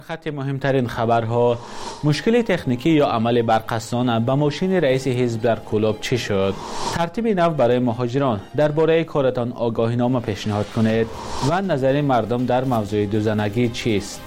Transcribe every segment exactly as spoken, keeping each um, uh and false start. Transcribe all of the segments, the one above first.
خط مهمترین خبرها: مشکل تکنیکی یا عمل برقصدانه به ماشین رئیس حزب در کلوب چی شد؟ ترتیب نو برای مهاجران، درباره کارتان آگاهینامه پیشنهاد کنید و نظر مردم در موضوع دوزنگی چیست؟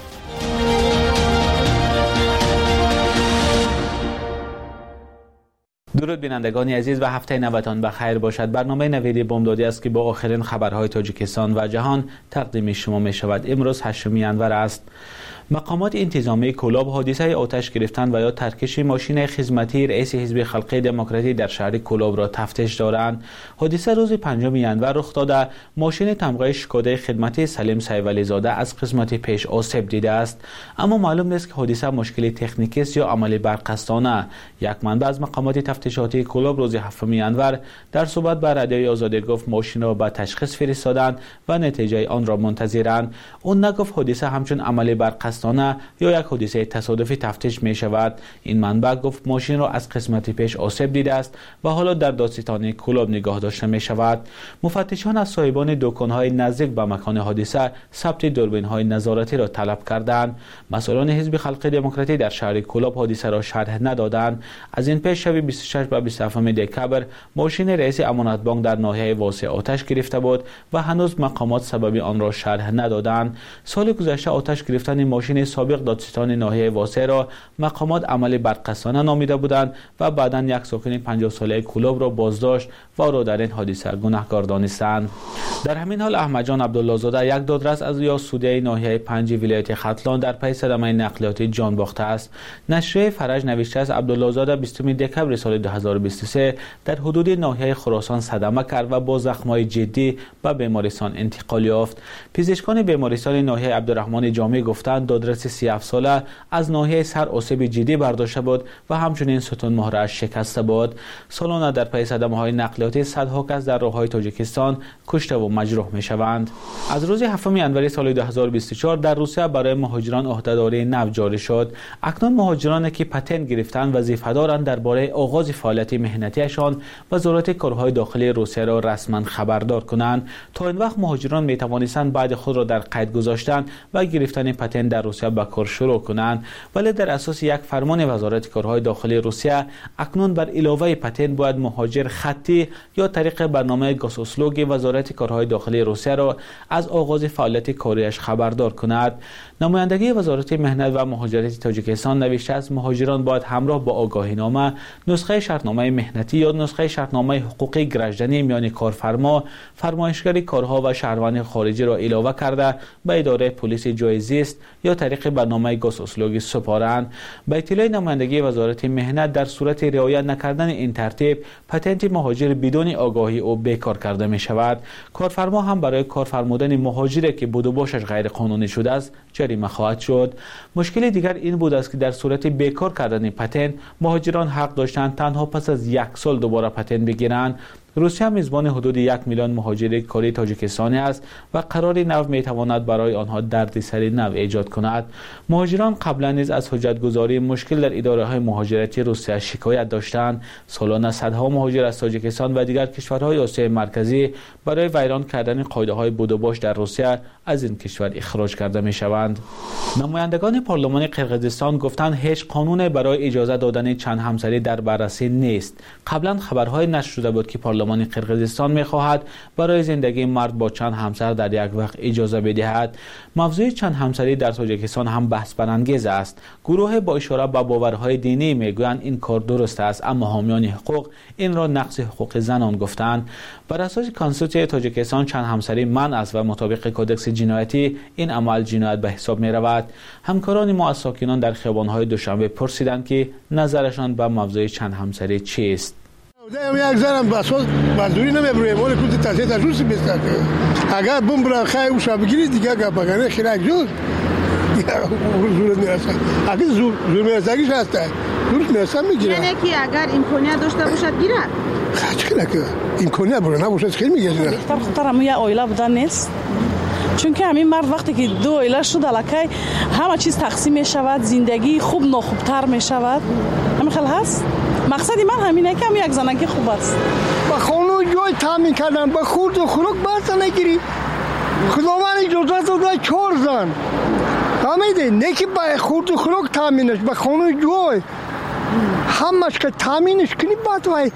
درود بینندگان عزیز و هفته نوتان بخیر باشد. برنامه نویدی بامدادی است که با آخرین خبرهای تاجیکستان و جهان تقدیم شما می شود. امروز هشتم ژانویه است. مقامات انتظامی کلوب حادثه آتش گرفتن و یا ترکش ماشین خدمتی رئیس حزب خلق دموکراتی در شهر کلوب را تفتیش دارند. حادثه روز پنجم ژانویه رخ داده. ماشین تمغه شکوده خدمتی سلیم سیولی زاده از قسمت پیش آسیب دیده است، اما معلوم نیست که حادثه مشکل تکنیکی است یا عمل برقصدانه. یک منبع از مقامات تفتیشاتی کلوب روز هفتم ژانویه در صحبت با رادیوی آزادی گفت ماشین را به تشخیص فرستادند و نتیجه آن را منتظرند. اون نگفت حادثه همچون عمل برقصدانه یا یک حادثه تصادفی تفتیش می شود. این منبع گفت ماشین را از قسمت پیش آسیب دیده است و حالا در دادستانی کلوب نگاه داشته می شود. مفتشان از صاحبان دکان‌های نزدیک به مکان حادثه ثبت دوربین‌های نظارتی را طلب کردند. مسئولان حزب خلق دموکراتی در شهر کلوب حادثه را شرح ندادند. از این پیش شب بیست و شش و بیست و هفت دکبر ماشین رئیس امانت بانک در ناحیه واسع آتش گرفته بود و هنوز مقامات سبب آن را شرح ندادند. سال گذشته آتش گرفتن ماشین سابق دادستان ناحیه واسع را مقامات عمل برقصدانه نامیده بودند و بعدا یک ساکن پنجاه ساله کلوب را بازداشت و او را در این حادثه گناهکار دانستند. در همین حال احمد جان عبدالله زاده، یک دادرس از یاسوده ناحیه پنج ولایت ختلان، در پی صدمه نقلیاتی جان باخته است. نشریه فرج نوشته است عبدالله زاده بیستم دکبر سال دو هزار و بیست و سه در حدود ناحیه خراسان صدمه کرد و با زخم‌های جدی به بیمارستان انتقال یافت. پزشکان بیمارستان ناحیه عبدالرحمن جامی گفتند دادرس سی و هفت ساله از ناحیه سر آسیب جدی برداشته بود و همچنین ستون مهره شکسته بود. سالانه در پی صدمه‌های نقلیاتی صدها کس در راه‌های تاجیکستان کشته و مجروح می‌شوند. از روز هفتم ژانویه سال دو هزار و بیست و چهار در روسیه برای مهاجران عهده‌داری نو جاری شد. اکنون مهاجرانی که پتنت گرفتند وظیفه دارند درباره آغاز فعالیت مهنتیشان وزارت کارهای داخلی روسیه را رسما خبردار کنند. تا این وقت مهاجران می‌توانستند بعد خود را در قید گذاشتن و گرفتن پتنت در روسیه به کار شروع کنند، ولی در اساس یک فرمان وزارت کارهای داخلی روسیه اکنون بر علاوه پتنت باید مهاجر خطی یا طریق برنامه گاسوسلوگ وزارت کارهای داخلی روسیه را از آغاز فعالیت کاریش خبردار کند. نمایندگی وزارت مهنت و مهاجرت تاجیکستان نوشته است مهاجران باید همراه با آگاهینامه، نسخه شرطنامه مهنتی یا نسخه شرطنامه حقوقی گرجدنی میان کارفرما، فرمایشگر کارها و شهروند خارجی را علاوه کرده به اداره پلیس جای زیست یا طریق برنامه گاسوسلوگ سپارند. به اطلاع نمایندگی وزارت مهنت در صورت رعایت نکردن این ترتیب پتنت مهاجر بدون آگاهی او بیکار کرده می شود. کارفرما هم برای کار فرمودن مهاجری که بود و باشش غیر قانونی شده است جریمه خواهد شد. مشکل دیگر این بود است که در صورت بیکار کردن پتنت مهاجران حق داشتند تنها پس از یک سال دوباره پتنت بگیرند. روسیه میزبان حدود یک میلیون مهاجر کاری تاجیکستانی است و قرار نو می تواند برای آنها دردسر نو ایجاد کند. مهاجران قبلا نیز از حجتگذاری مشکل در اداره های مهاجرتی روسیه شکایت داشتند. سالانه صدها مهاجر از تاجیکستان و دیگر کشورهای آسیای مرکزی برای ویران کردن قاعده های بود و باش در روسیه از این کشور اخراج کرده می شوند. نمایندگان پارلمان قرقیزستان گفتند هیچ قانون برای اجازه دادن چند همسری در بررسی نیست. قبلا خبرهای نشر شده بود که پارلمان قرقیزستان می‌خواهد برای زندگی مرد با چند همسر در یک وقت اجازه بدهد. موضوع چند همسری در تاجیکستان هم بحث برانگیز است. گروه با اشاره به باورهای دینی میگویند این کار درست است، اما حامیان حقوق این را نقض حقوق زنان گفتند. بر اساس کانستیتوسیون تاجیکستان چند همسری منع است و مطابق کدکس جنایتی این عمل جنایت به حساب می رود. همکاران ما از ساکنان در خیابان‌های دوشنبه پرسیدند که نظرشان به موضوع چند همسری چیست. یک زنم بساز مزدوری نمیبره مال کود تازه در روز بیست اگر بم برای خیلی اوشا بگیری دیگه گپاگانه خیلی جور دیگه زور میرسن اگه زور زور میرسگیش هسته زور میرسن میگیره یعنی که اگر امکانیت داشته باشد گیره خیلی که امکانیت بره نباشد خیلی میگیره بهتر خطر همون یه آیله بودن نیست، چون که همین مرد وقتی که دو آیله شد الکی همه چیز تقسیم می شود، زندگی خوب ناخوبتر می شود. همین خیلی هست. مقصدی من همینه که هم یک زنگی خوب است. با خانو جای تامین کردن با خورد و خوراک بحث نگیری. خداوند اجازه داده چهار زن فهمیدی نه که با خورد و خوراک تامینش با خونه جوی همش که تامینش کنی بعد وای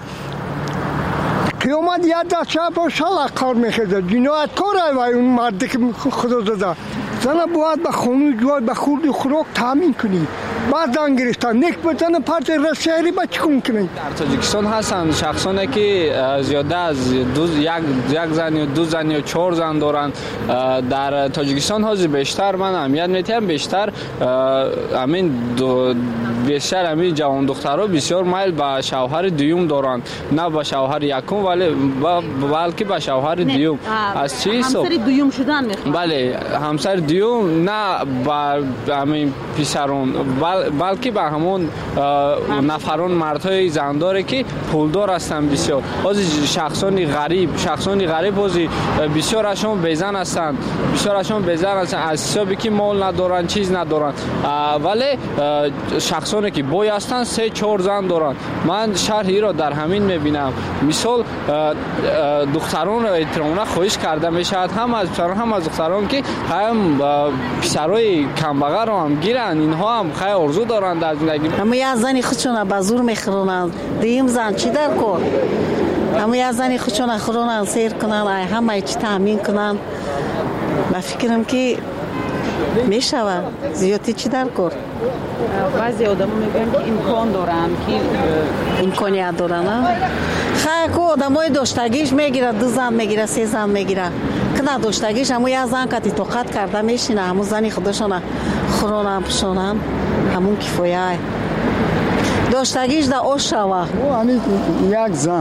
قیامت یاد دست شب شلا کار میخواد جنایت کار وای اون مردی که خدا داده زن باید با خونه جوی با خورد و خوراک تامین کنی بعد دان گرفتن نیک بزن پارت رسیاری با چیکون کنی در تاجیکستان هستند شخصانی که زیاده از دو یک یک زن یا دو زن یا چهار زن دارند در تاجیکستان حاضر بیشتر من اهمیت میتیم بیشتر همین بیشتر همین جوان دخترها بسیار میل به شوهر دوم دارند نه به شوهر یکم ولی بلکه به شوهر دوم از چی همسر دوم شدن میخواد بله همسر دوم نه با همین پسران بلکه به همون نفران مردهای زنداره که پولدار هستند بسیار از شخصانی غریب شخصانی غریب از بسیارشون بیزن هستند بسیارشون بیزن هستند از حسابی که مال ندارن چیز ندارن ولی شخصانی که بوی هستند سه چهار زن دارن من شرحی را در همین میبینم مثال دختران را احترامانه خواهش کرده میشود هم از پسران هم از دختران که هم پسرای کمبغل را هم گیرن اینها هم خیلی ارزو دارند در زندگی اما یه زنی خودشون به زور میخورونند دیم زن چی در کن اما یه زنی خودشون خورونند سیر کنند همه چی تامین کنند من فکرم که میشود زیادی چی در کن بعضی آدم میگن که امکان دارن که امکانیت دارن خیلی که آدم های داشتگیش میگیره دو زن میگیره سه زن میگیره که نداشتگیش همون یه زن که توقت کرده میشینه همون زنی خودشون خورونن پشونن همون کفایه داشتگیش در آش شوه همین یک زن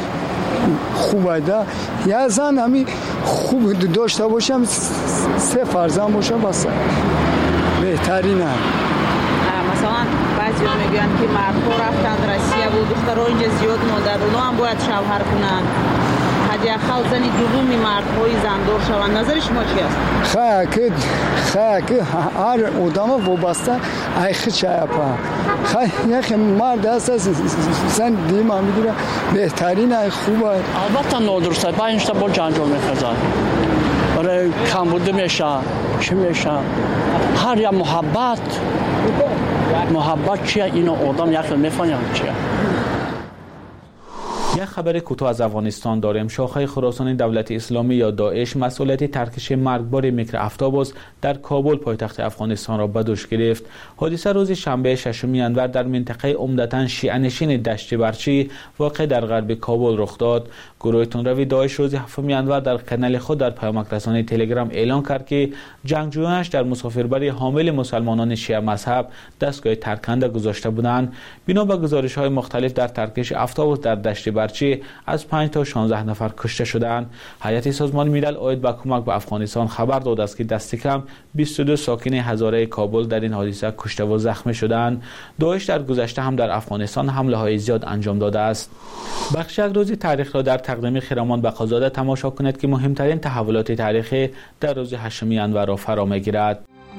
خوبه ده یک زن همین خوب داشته باشم سه فرزند باشه بس بهترینه مثلا بعضی ها میگن که مردها رفتن روسیه و دخترها اینجا زیاد مادر اونا هم باید شوهر کنن حداقل زنی دومی مردهای زندار شوند نظر شما چی است؟ خیلی که خیلی که هر آدم وابسته ایخی چایپا خیلی یک مرد هست زن دیم هم میگیره بهترین ای خوبه البته نادرسته با اینشتا با جنجال میخزن برای کم بوده میشه چی میشه هر یا محبت محبت چیه اینو آدم یک میفهمه چیه یک خبر کوتاه از افغانستان داریم. شاخه خراسان دولت اسلامی یا داعش مسئولیت ترکش مرگبار میکر افتابوس در کابل پایتخت افغانستان را به دوش گرفت. حادثه روز شنبه ششم ژانویه در منطقه عمدتاً شیعه نشین دشت برچی واقع در غرب کابل رخ داد. گروه تندروی داعش روز هفتم ژانویه در کانال خود در پیامک رسانی تلگرام اعلان کرد که جنگجویانش در مسافربری حامل مسلمانان شیعه مذهب دستگاه ترکنده گذاشته بودند. بنا به گزارش‌های مختلف در ترکش افتابوس در دشت برچی از پنج تا شانزده نفر کشته شدند. هیئت سازمان ملل عاید به کمک به افغانستان خبر داد است که دست کم بیست و دو ساکن هزاره کابل در این حادثه کشته و زخمی شدند. داعش در گذشته هم در افغانستان حمله های زیاد انجام داده است. بخش یک روز تاریخ را در تقدیم خرامان بقازاده تماشا کنید که مهمترین تحولات تاریخی در روز هشتم ژانویه را فرا میگیرد.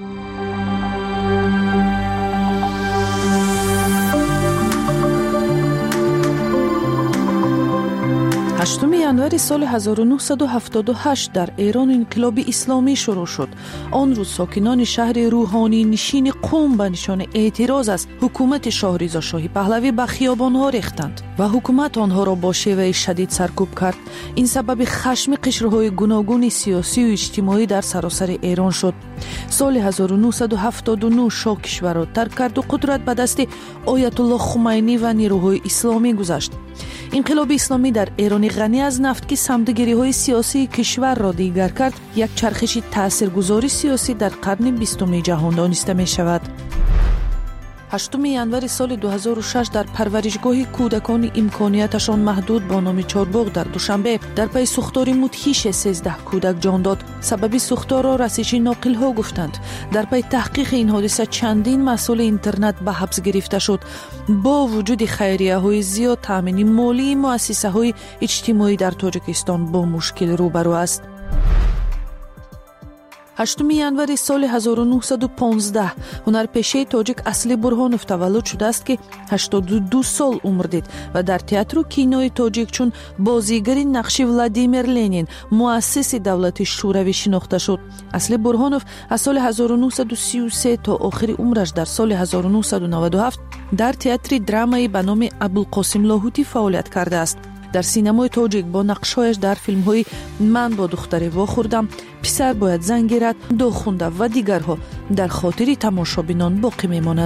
هشتم ژانویه سال هزار و نهصد و هفتاد و هشت در ایران انقلاب اسلامی شروع شد. آن روز ساکنان شهر روحانی نشین قم به نشان اعتراض از حکومت شاه رضا شاه پهلوی به خیابان‌ها ریختند و حکومت آنها را با شیوه شدید سرکوب کرد. این سبب خشم قشرهای گوناگون سیاسی و اجتماعی در سراسر ایران شد. سال هزار و نهصد و هفتاد و نه شاه کشور را ترک کرد و قدرت به دست آیت الله خمینی و نیروهای اسلامی گذاشت. انقلاب اسلامی در ایران غنی از نفت که سمت‌گیری‌های سیاسی کشور را دیگر کرد، یک چرخش تاثیرگذاری سیاسی در قرن بیستم جهان دانسته می‌شود. هشتم ژانویه سال دو هزار و شش در پرورشگاه کودکان امکانیتشان محدود با نام چارباغ در دوشنبه در پی سوختار مدهیش سیزده کودک جان داد. سبب سوختار را رسیج ناقل‌ها گفتند. در پی تحقیق این حادثه چندین مسئول اینترنت به حبس گرفته شد. با وجود خیریه‌های زیاد، تامین مالی مؤسسه‌های اجتماعی در تاجیکستان با مشکل روبرو است. هشتم январи соли ҳазору нуҳсаду понздаҳ ҳунарпешаи тоҷик Асли Бурҳонов таваллуд шудааст, ки ҳаштоду ду сол умр дид ва дар театру кинои тоҷик чун бозигари нақши Владимир Ленин, муассиси давлати шӯравӣ шинохта шуд. Асли Бурҳонов аз соли ҳазору нуҳсаду сию се то охири умраш дар соли ҳазору нуҳсаду наваду ҳафт дар театри драмаи ба номи Абулқосим Лоҳутӣ фаъолият кардааст. дар синамои тоҷик бо нақшҳояш дар филмҳои Ман бо духтаре вохӯрдам, Писар бояд занг гирад, Дог хунда ва дигарҳо дар хотири тамошобинон боқӣ мемонад.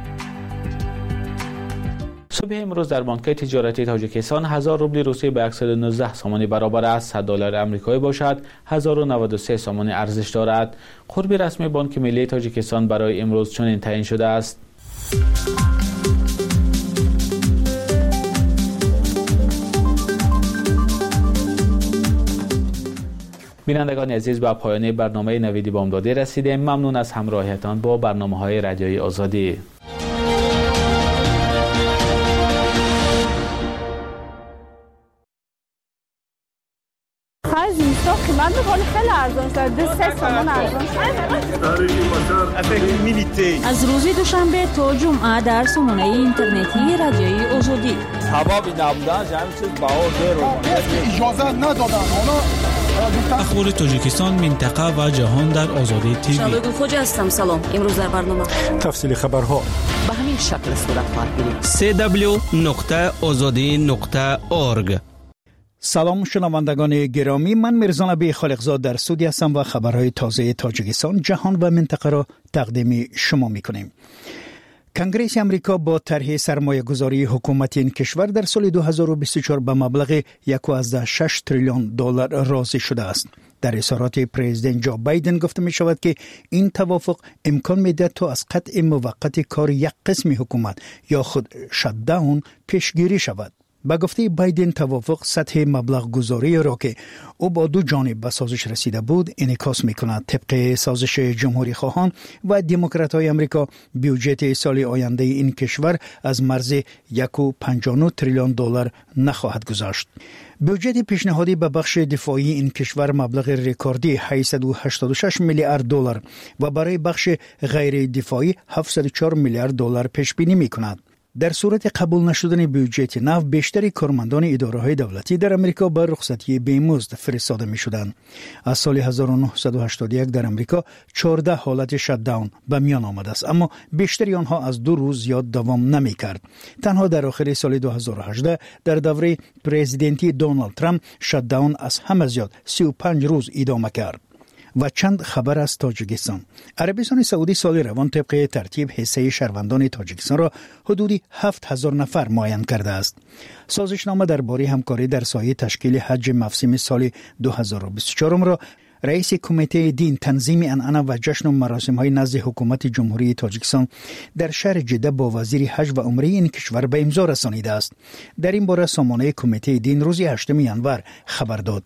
صبح امروز در بانک تجارتی تاجیکستان هزار روبل روسی به صد و نوزده سامانی برابر است. صد دلار آمریکایی باشد هزار و نود و سه سامانی ارزش دارد. قرب رسمی بانک ملی تاجیکستان برای امروز چنین تعیین شده است. بینندگان عزیز، به پایان برنامه نویدی بامدادی رسیدیم. ممنون از همراهیتان با برنامه‌های رادیوی آزادی. خرج میسا قیمت بکنی خیلی ارزان شد. دو سه سامان ارزان شد. از روز دوشنبه تا جمعه در سامانه اینترنتی رادیوی آزادی. سبب نبودن جمعی چیز باور بیرون اجازه ندادن. اخبار تاجیکستان، منطقه و جهان در آزادی تیوی. شالوی خوج هستم. سلام. امروز در برنامه تفصیل خبرها به همین شکل صورت خواهد گرفت. سی دبلیو نقطه آزادی نقطه اورگ. سلام شنوندگان گرامی، من میرزا نبی خالقزاد در استودیو هستم و خبرهای تازه تاجیکستان، جهان و منطقه را تقدیم شما میکنیم. کنگره امریکا با طرح سرمایه‌گذاری حکومت این کشور در سال دو هزار و بیست و چهار به مبلغ یک و شش تریلیون دلار راضی شده است. در اظهارات پرزیدنت جو بایدن گفته می شود که این توافق امکان میده تا از قطع موقت کار یک قسم حکومت یا خود شت‌داون پیشگیری شود. با گفته بایدن توافق سطح مبلغ گذاری را که او با دو جانب به سازش رسیده بود انعکاس می‌کند. طبق سازش جمهوری خواهان و دموکرات‌های آمریکا بودجه سال آینده این کشور از مرز یک و پنجاه و نه تریلیون دلار نخواهد گذشت. بودجه پیشنهادی به بخش دفاعی این کشور مبلغ رکوردی هشتصد و هشتاد و شش میلیارد دلار و برای بخش غیر دفاعی هفتصد و چهار میلیارد دلار پیش بینی می‌کند. در صورت قبول نشدن بودجه نو، بیشتر کارمندان اداره‌های دولتی در آمریکا به رخصتی بیمزد فرستاده می‌شدند. از سال هزار و نهصد و هشتاد و یک در آمریکا چهارده حالت شت‌داون به میان آمده است، اما بیشتر آنها از دو روز یا دوام نمی‌کرد. تنها در آخر سال دو هزار و هجده در دوره پرزیدنتی دونالد ترامپ شت‌داون از همه زیاد سی و پنج روز ادامه کرد. و چند خبر از تاجیکستان. عربستان سعودی سال روان طبق ترتیب حصه شهروندان تاجیکستان را حدودی هفت هزار نفر معین کرده است. سازشنامه درباره همکاری در سایه تشکیل حج موسم سال دو هزار و بیست و چهار را رئیس کمیته دین، تنظیم عنعنه و جشن و مراسم‌های نزد حکومت جمهوری تاجیکستان در شهر جده با وزیر حج و عمره این کشور به امضا رسانیده است. در این باره سامانه کمیته دین روز هشتم ژانویه خبر داد.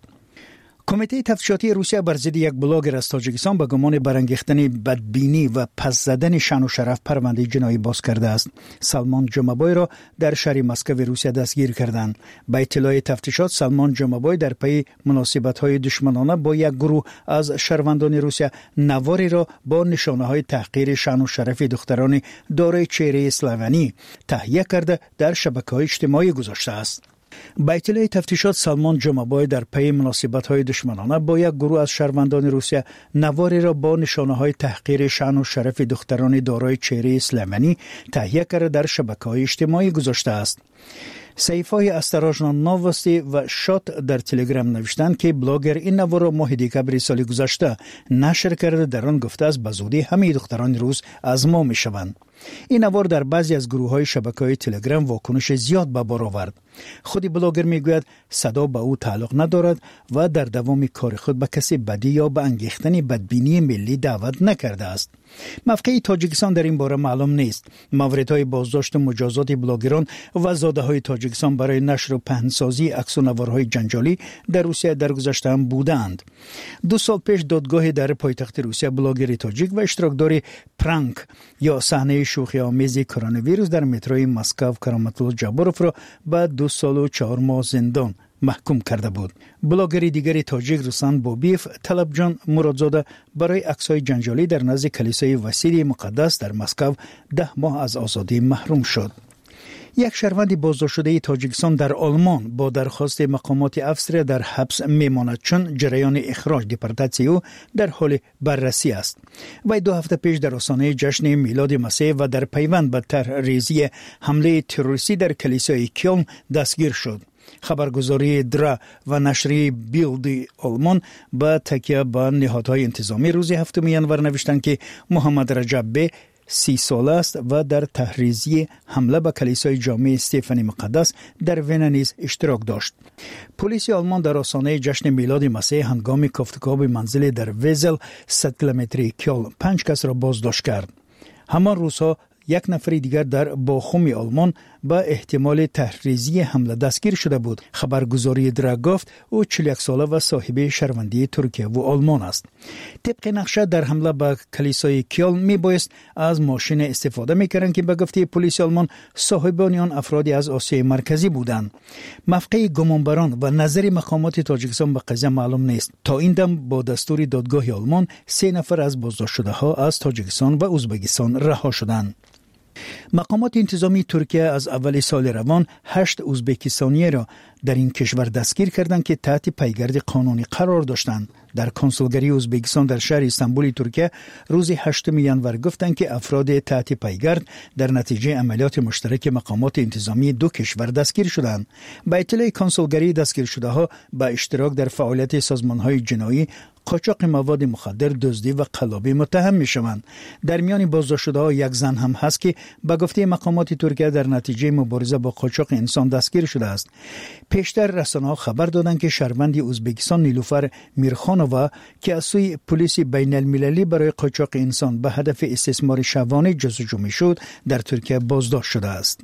کمیته تفتیشاتی روسیه بر ضد یک بلاگر از تاجیکستان به گمان برانگیختن بدبینی و پس زدن شان و شرف پرونده جنایی باز کرده است. سلمان جمعبای را در شهر مسکو روسیه دستگیر کردند. با اطلاع تفتیشات، سلمان جمعبای در پی مناسبت‌های دشمنانه با یک گروه از شهروندان روسیه نواری را با نشانه‌های تحقیر شان و شرف دختران دارای چهره اسلوونی تهیه کرده در شبکه‌های اجتماعی گذاشته است. با اطلاع تفتیشات، سلمان جمعبای در پی مناسبت‌های دشمنانه با یک گروه از شهروندان روسیه نواری را با نشانه‌های تحقیر شأن و شرف دختران دارای چهره اسلوونی تهیه کرده در شبکه‌های اجتماعی گذاشته است. صحیفه‌های استراژنا نووستی و شات در تلگرام نوشتند که بلاگر این نوار را ماه دکبر سال گذشته نشر کرده. در آن گفته است به زودی همه دختران روس از ما می‌شوند. این نوار در بعضی از گروه‌های شبکه‌های تلگرام واکنش زیاد به بار آورد. خود بلاگر میگوید صدا به او تعلق ندارد و در دوام کار خود به کسی بدی یا به انگیختن بدبینی ملی دعوت نکرده است. موقع تاجیکستان در این باره معلوم نیست. موردهای بازداشت و مجازات بلاگران و زاده‌های تاجیکستان برای نشر و پهنسازی عکس و نوارهای جنجالی در روسیه در گذشته هم بودند. دو سال پیش دادگاه در پایتخت روسیه بلاگر تاجیک و اشتراکدار پرانک یا صحنه شوخی آمیز کرونا ویروس در متروی مسکو کرامتولو جابروف را بعد دو سال و چهار ماه زندان محکوم کرده بود. بلاگر دیگری تاجیک رسان بوبیف طلبجان مرادزاده برای عکس‌های جنجالی در نزد کلیسای وسیع مقدس در مسکو ده ماه از آزادی محروم شد. یک شهروند بازداشت شده تاجیکستان در آلمان با درخواست مقامات افسر در حبس میماند چون جریان اخراج دیپورتاسیون او در حال بررسی است. وی دو هفته پیش در آستانه جشن میلاد مسیح و در پیوند به طرحریزی حمله تروریستی در کلیسای کیلن دستگیر شد. خبرگزاری درا و نشریه بیلد آلمان با تکیه به نهادهای انتظامی روز هفتم ژانویه نوشتند که محمد رجب به سی ساله است و در تحریزی حمله به کلیسای جامع استفانی مقدس در وین نیز اشتراک داشت. پلیس آلمان در آستانه جشن میلاد مسیح هنگام کافتکاب منزل در وزل صد کیلومتری کیلن پنج کس را بازداشت کرد. همان روزها یک نفر دیگر در باخوم آلمان با احتمال تحریزی حمله دستگیر شده بود. خبرگزاری درا گفت او چهل و یک ساله و صاحب شهروندی ترکیه و آلمان است. طبق نقشه در حمله به کلیسای کیلن می بایست از ماشین استفاده میکردند که به گفته پلیس آلمان صاحبان آن افرادی از آسیای مرکزی بودند. موقع گمانبران و نظر مقامات تاجیکستان به قضیه معلوم نیست. تا این دم با دستور دادگاه آلمان سه نفر از بازداشت شده ها از تاجیکستان و ازبکستان رها شدند. مقامات انتظامی ترکیه از اول سال روان هشت ازبکستانی را در این کشور دستگیر کردند که تحت پیگرد قانونی قرار داشتند. در کنسولگری ازبکستان در شهر استانبول ترکیه روز هشتم ژانویه گفتند که افراد تحت پیگرد در نتیجه عملیات مشترک مقامات انتظامی دو کشور دستگیر شدند. به اطلاع کنسولگری دستگیر شده ها به اشتراک در فعالیت سازمان‌های جنایی، قاچاق مواد مخدر، دزدی و قلابی متهم می‌شوند. در میان بازداشت شده‌ها یک زن هم هست که به گفته مقامات ترکیه در نتیجه مبارزه با قاچاق انسان دستگیر شده است. پیشتر رسانه‌ها خبر دادند که شهروند ازبکستان نیلوفر میرخانووا که از سوی پلیس بین المللی برای قاچاق انسان به هدف استثمار شبانه جستجو می‌شد در ترکیه بازداشت شده است.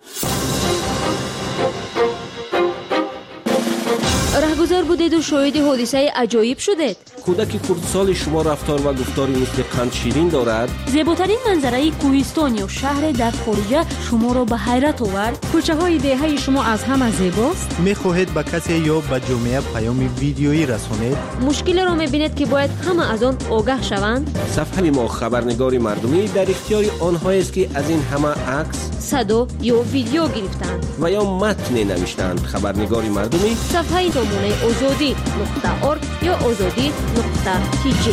رهگذر بودید و شاهد حادثه عجایب شدید. کودک کردسال شما رفتار و گفتاری مثل قند شیرین دارد. زیباترین منظره کوهستان یا شهر در خارجه شما را به حیرت آورد. کوچه های دهه شما از همه زیباست. میخواهید به کسی یا به جامعه پیام ویدیویی رسانید؟ مشکل را میبینید که باید همه از آن آگاه شوند. صفحه ما خبرنگار مردمی در اختیار آنهایی است که از این همه عکس، صدا یا ویدیو گرفتند و یا متن نوشتند. خبرنگار مردمی صفحه نمونه آزادی نقطه ارگ یا آزادی نقطه تی جی.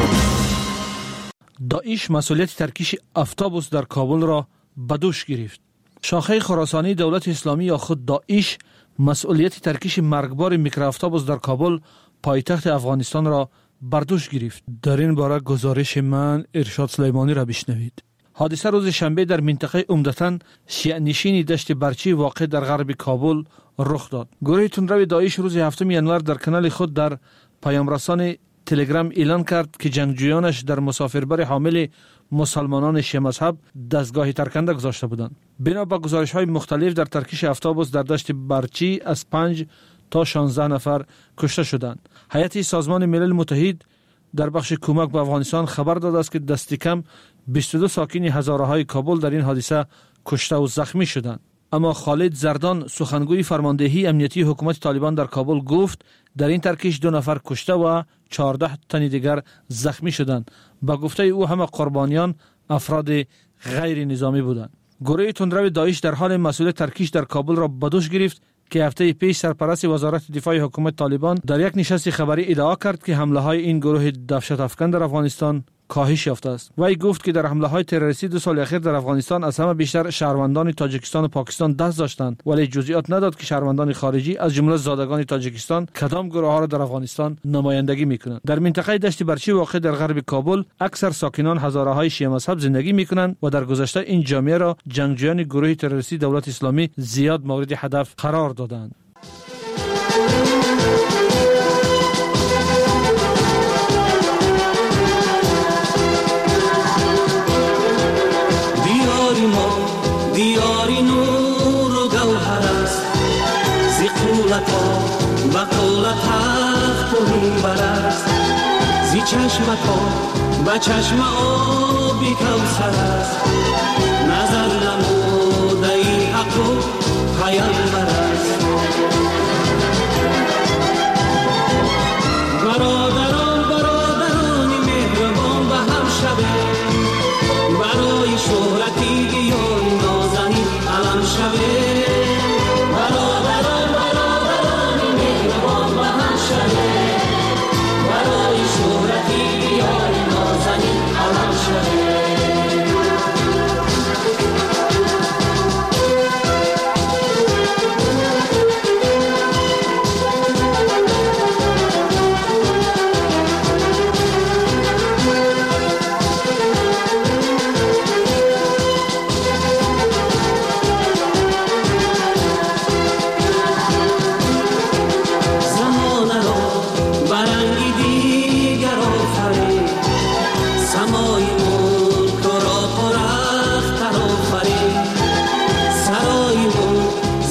داعش مسئولیت ترکیش افتابوس در کابل را به دوش گرفت. شاخه خراسانی دولت اسلامی یا خود داعش مسئولیت ترکیش مرگبار میکروآفتابوس در کابل پایتخت افغانستان را بر دوش گرفت. در این باره گزارش من ارشاد سلیمانی را بشنوید. حادثه روز شنبه در منطقه عمدتاً شیعه نشین دشت برچی واقع در غرب کابل رخ داد. گروه تندرو داعش روز هفتم ژانویه در کانال خود در پیامرسان تلگرام اعلان کرد که جنگجویانش در مسافربر حامل مسلمانان شیعه مذهب دستگاه ترکنده گذاشته بودند. بنا به گزارش‌های مختلف در ترکیش افتابوس در دشت برچی از پنج تا شانزده نفر کشته شدند. هیئت سازمان ملل متحد در بخش کمک به افغانستان خبر داده است که دست کم بیست و دو ساکن هزاره‌های کابل در این حادثه کشته و زخمی شدند. اما خالد زردان سخنگوی فرماندهی امنیتی حکومت طالبان در کابل گفت در این ترکیش دو نفر کشته و چهارده تن دیگر زخمی شدند. با گفته او همه قربانیان افراد غیر نظامی بودند. گروه تندرو داعش در حال مسئولیت ترکیش در کابل را به دوش گرفت که هفته پیش سرپرست وزارت دفاع حکومت طالبان در یک نشست خبری ادعا کرد که حمله های این گروه دهشت افکن در افغانستان کاهش یافته است. وی گفت که در حمله های تروریستی دو سال اخیر در افغانستان از همه بیشتر شهروندان تاجیکستان و پاکستان دست داشتند، ولی جزئیات نداد که شهروندان خارجی از جمله زادگان تاجیکستان کدام گروه ها را در افغانستان نمایندگی میکنند. در منطقه دشت برچی واقع در غرب کابل اکثر ساکنان هزاره های شیعه مذهب زندگی میکنند و در گذشته این جامعه را جنگجویان گروه تروریستی دولت اسلامی زیاد مورد هدف قرار دادند. دیاری نور و گوهر است زی قولتا بقول تخت و منبر است زی چشمتا به چشم آبی کوثر است نظر نموده این حق و پیامبر است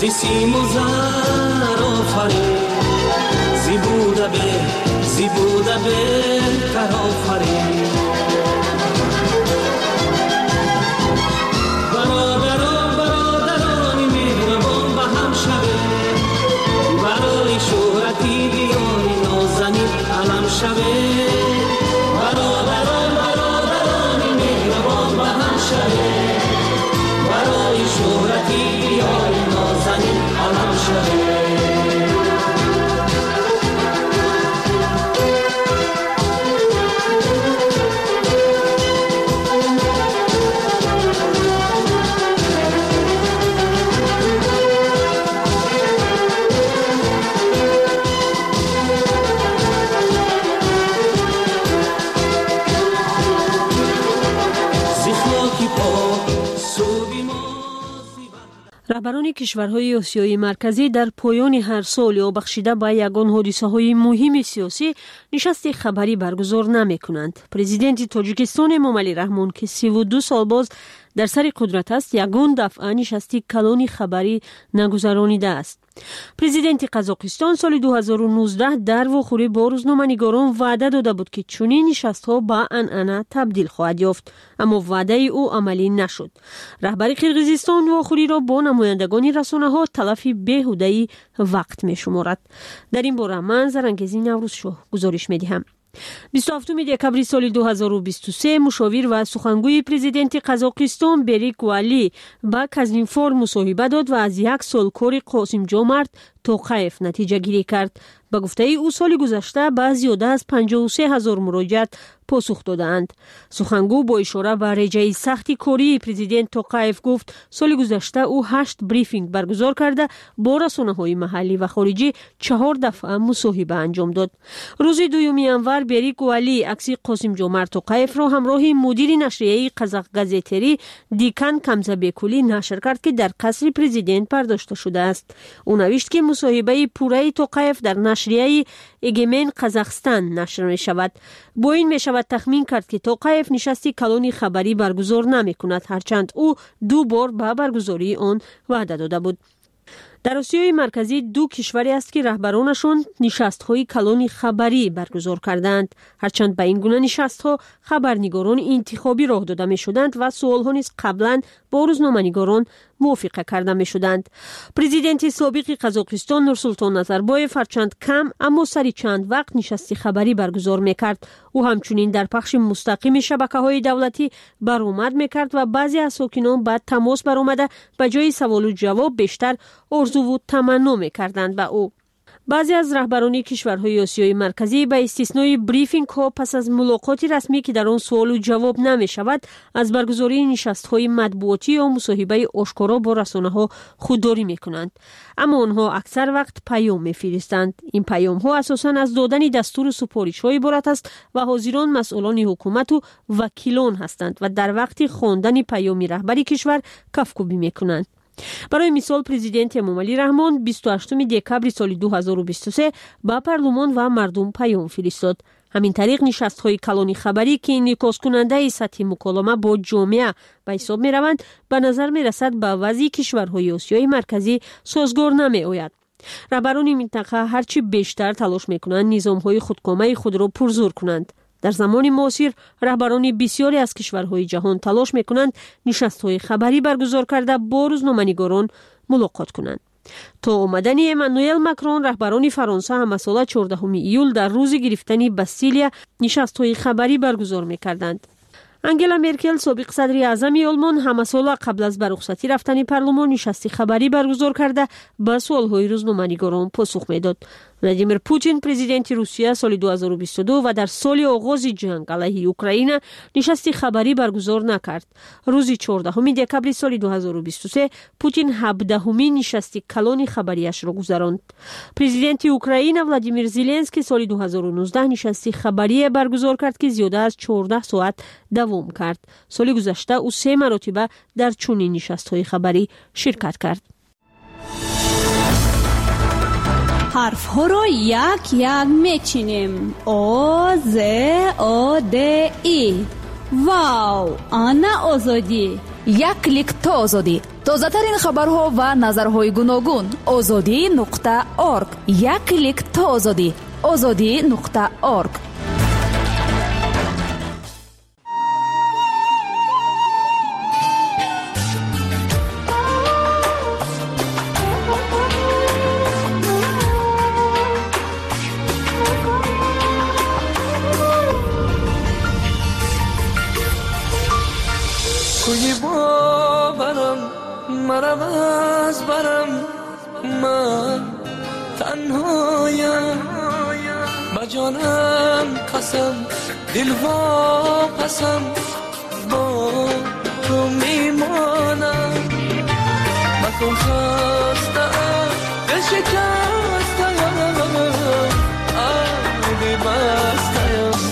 سیم و زر آفرین زیبوده به زیبوده بهتر آفرین برادران برادرانی مهربان به هم شوه برای شهرتی دیاری نازنین علم شوه برادران برادرانی مهربان به هم شوه برای شهرتی دیاری نازنین علم شوه رهبران کشورهای آسیای مرکزی در پایان هر سال یا بخشیده به یگان حادثه‌های مهم سیاسی نشست خبری برگزار نمی‌کنند. پرزیدنت تاجیکستان امامعلی رحمان که سی و دو سال باز در سر قدرت است، یگان دفعه نشستی کلان خبری نگذرانیده است. پرزیدنت قزاقستان سال دو هزار و نوزده در واخوری با روزنامه‌نگاران وعده داده بود که چنین نشست‌ها به عنعنه تبدیل خواهد یافت، اما وعده او عملی نشد. رهبر قرقیزستان واخوری را با نمایندگان رسانه‌ها تلفی بیهوده‌ای وقت می‌شمارد. در این باره من زرنگزی نوروزشو گزارش می‌دهم. بیست و هفتم دکبر سال دو هزار و بیست و سه مشاور و سخنگوی پرزیدنت قزاقستان بریک والی با کازینفور مصاحبه داد و از یک سال کار قاسم جمعت توقیف نتیجه گیری کرد. به گفته او سال گذشته به زیاده از پنجاه و سه هزار مراجعت پاسخ دادند. سخنگو با اشاره به رجای سختی کاری پرزیدنت توقیف گفت سال گذشته او هشت بریفینگ برگزار کرده با رسانه‌های محلی و خارجی چهار دفعه مصاحبه انجام داد. روز دوم ینور بریک والی عکس قاسم جمعت توقیف را همراه مدیر نشریه قزاق گازیتری دیکان کامزابکولی نشر کرد که در قصر پرزیدنت برداشته شده است. او نوشت که مصاحبه پوره توقیف در نشریه ایگمن قزاقستان نشر می شود. با این می شود تخمین کرد که توقیف نشستی کلان خبری برگزار نمی کند، هرچند او دو بار به برگزاری آن وعده داده بود. در آسیای مرکزی دو کشوری است که رهبرانشان نشست‌های کلان خبری برگزار کردند، هرچند به این گونه نشست‌ها خبرنگاران انتخابی راه داده می‌شدند و سوال‌ها نیز قبلا با روزنامه‌نگاران موافقه کرده می‌شدند. پرزیدنت سابق قزاقستان نورسولطان نظربایف هرچند کم اما سری چند وقت نشستی خبری برگزار می‌کرد. او همچنین در پخش مستقیم شبکه‌های دولتی برآمد می‌کرد و بعضی از ساکنان بعد تماس برآمده به جای سوال و جواب بیشتر آرزو و تمنا می‌کردند به او. بعضی از رهبران کشورهای آسیای مرکزی به استثنای بریفینگ ها پس از ملاقات رسمی که در آن سوال و جواب نمی شود از برگزاری نشست های مطبوعاتی یا مصاحبه آشکارا با رسانه ها خودداری می کنند، اما آنها اکثر وقت پیام می فرستند. این پیام ها اساساً از دادن دستور سفارش های عبارت است و حاضران مسئولان حکومت و وکیلان هستند و در وقت خواندن پیام رهبری کشور کفکوبی می کنند. برای مثال پرزیدنت امامعلی رحمان بیست و هشتم دکبر سال دو هزار و بیست و سه با پارلمان و مردم پیام فرستاد. همین طریق نشست‌های کلان خبری که انعکاس کننده سطح مکالمه با جامعه به حساب می‌روند به نظر می‌رسد با وضع کشورهای آسیای مرکزی سازگار نمی‌آید. رهبران منطقه هرچی بیشتر تلاش می‌کنند نظام‌های خودکامه خود را پرزور کنند. در زمان معاصر رهبران بسیاری از کشورهای جهان تلاش می‌کنند نشست‌های خبری برگزار کرده با روزنامه‌نگاران ملاقات کنند. تا آمدن امانوئل ماکرون رهبران فرانسه هم سال چهاردهم ایول در روز گرفتن باستیلیا نشست‌های خبری برگزار می‌کردند. انگلا مرکل سابق صدر اعظم آلمان هم سال قبل از بررخصتی رفتن پارلمان نشستی خبری برگزار کرده به سوال‌های روزنامه‌نگاران پاسخ می‌داد. ولادیمیر پوتین پرزیدنت روسیه سال دو هزار و بیست و دو و در سال آغاز جنگ علیه اوکراین نشستی خبری برگزار نکرد. روز چهاردهم دکبر سال دو هزار و بیست و سه پوتین هفدهمین نشستی کلان خبریش را گذراند. پرزیدنت اوکراین ولادیمیر زلنسکی سال دو هزار و نوزده نشستی خبری برگزار کرد که زیاده از چهارده ساعت دوام کرد. سال گذشته او سه مرتبه در چنین نشست‌های خبری شرکت کرد. حرف ها را یک یک میچینیم. آ ز آ د ای. واو، آن آزادی. یک کلیک تا آزادی. تازه ترین خبرها و نظرهای گوناگون. آزادی نقطه اورگ. یک کلیک تا آزادی. آزادی نقطه اورگ. کوی باورم مرم از برم من تنهایم با جانم قسم دل واپسم با تو میمانم مکن خستم دل شکستم عهد بستم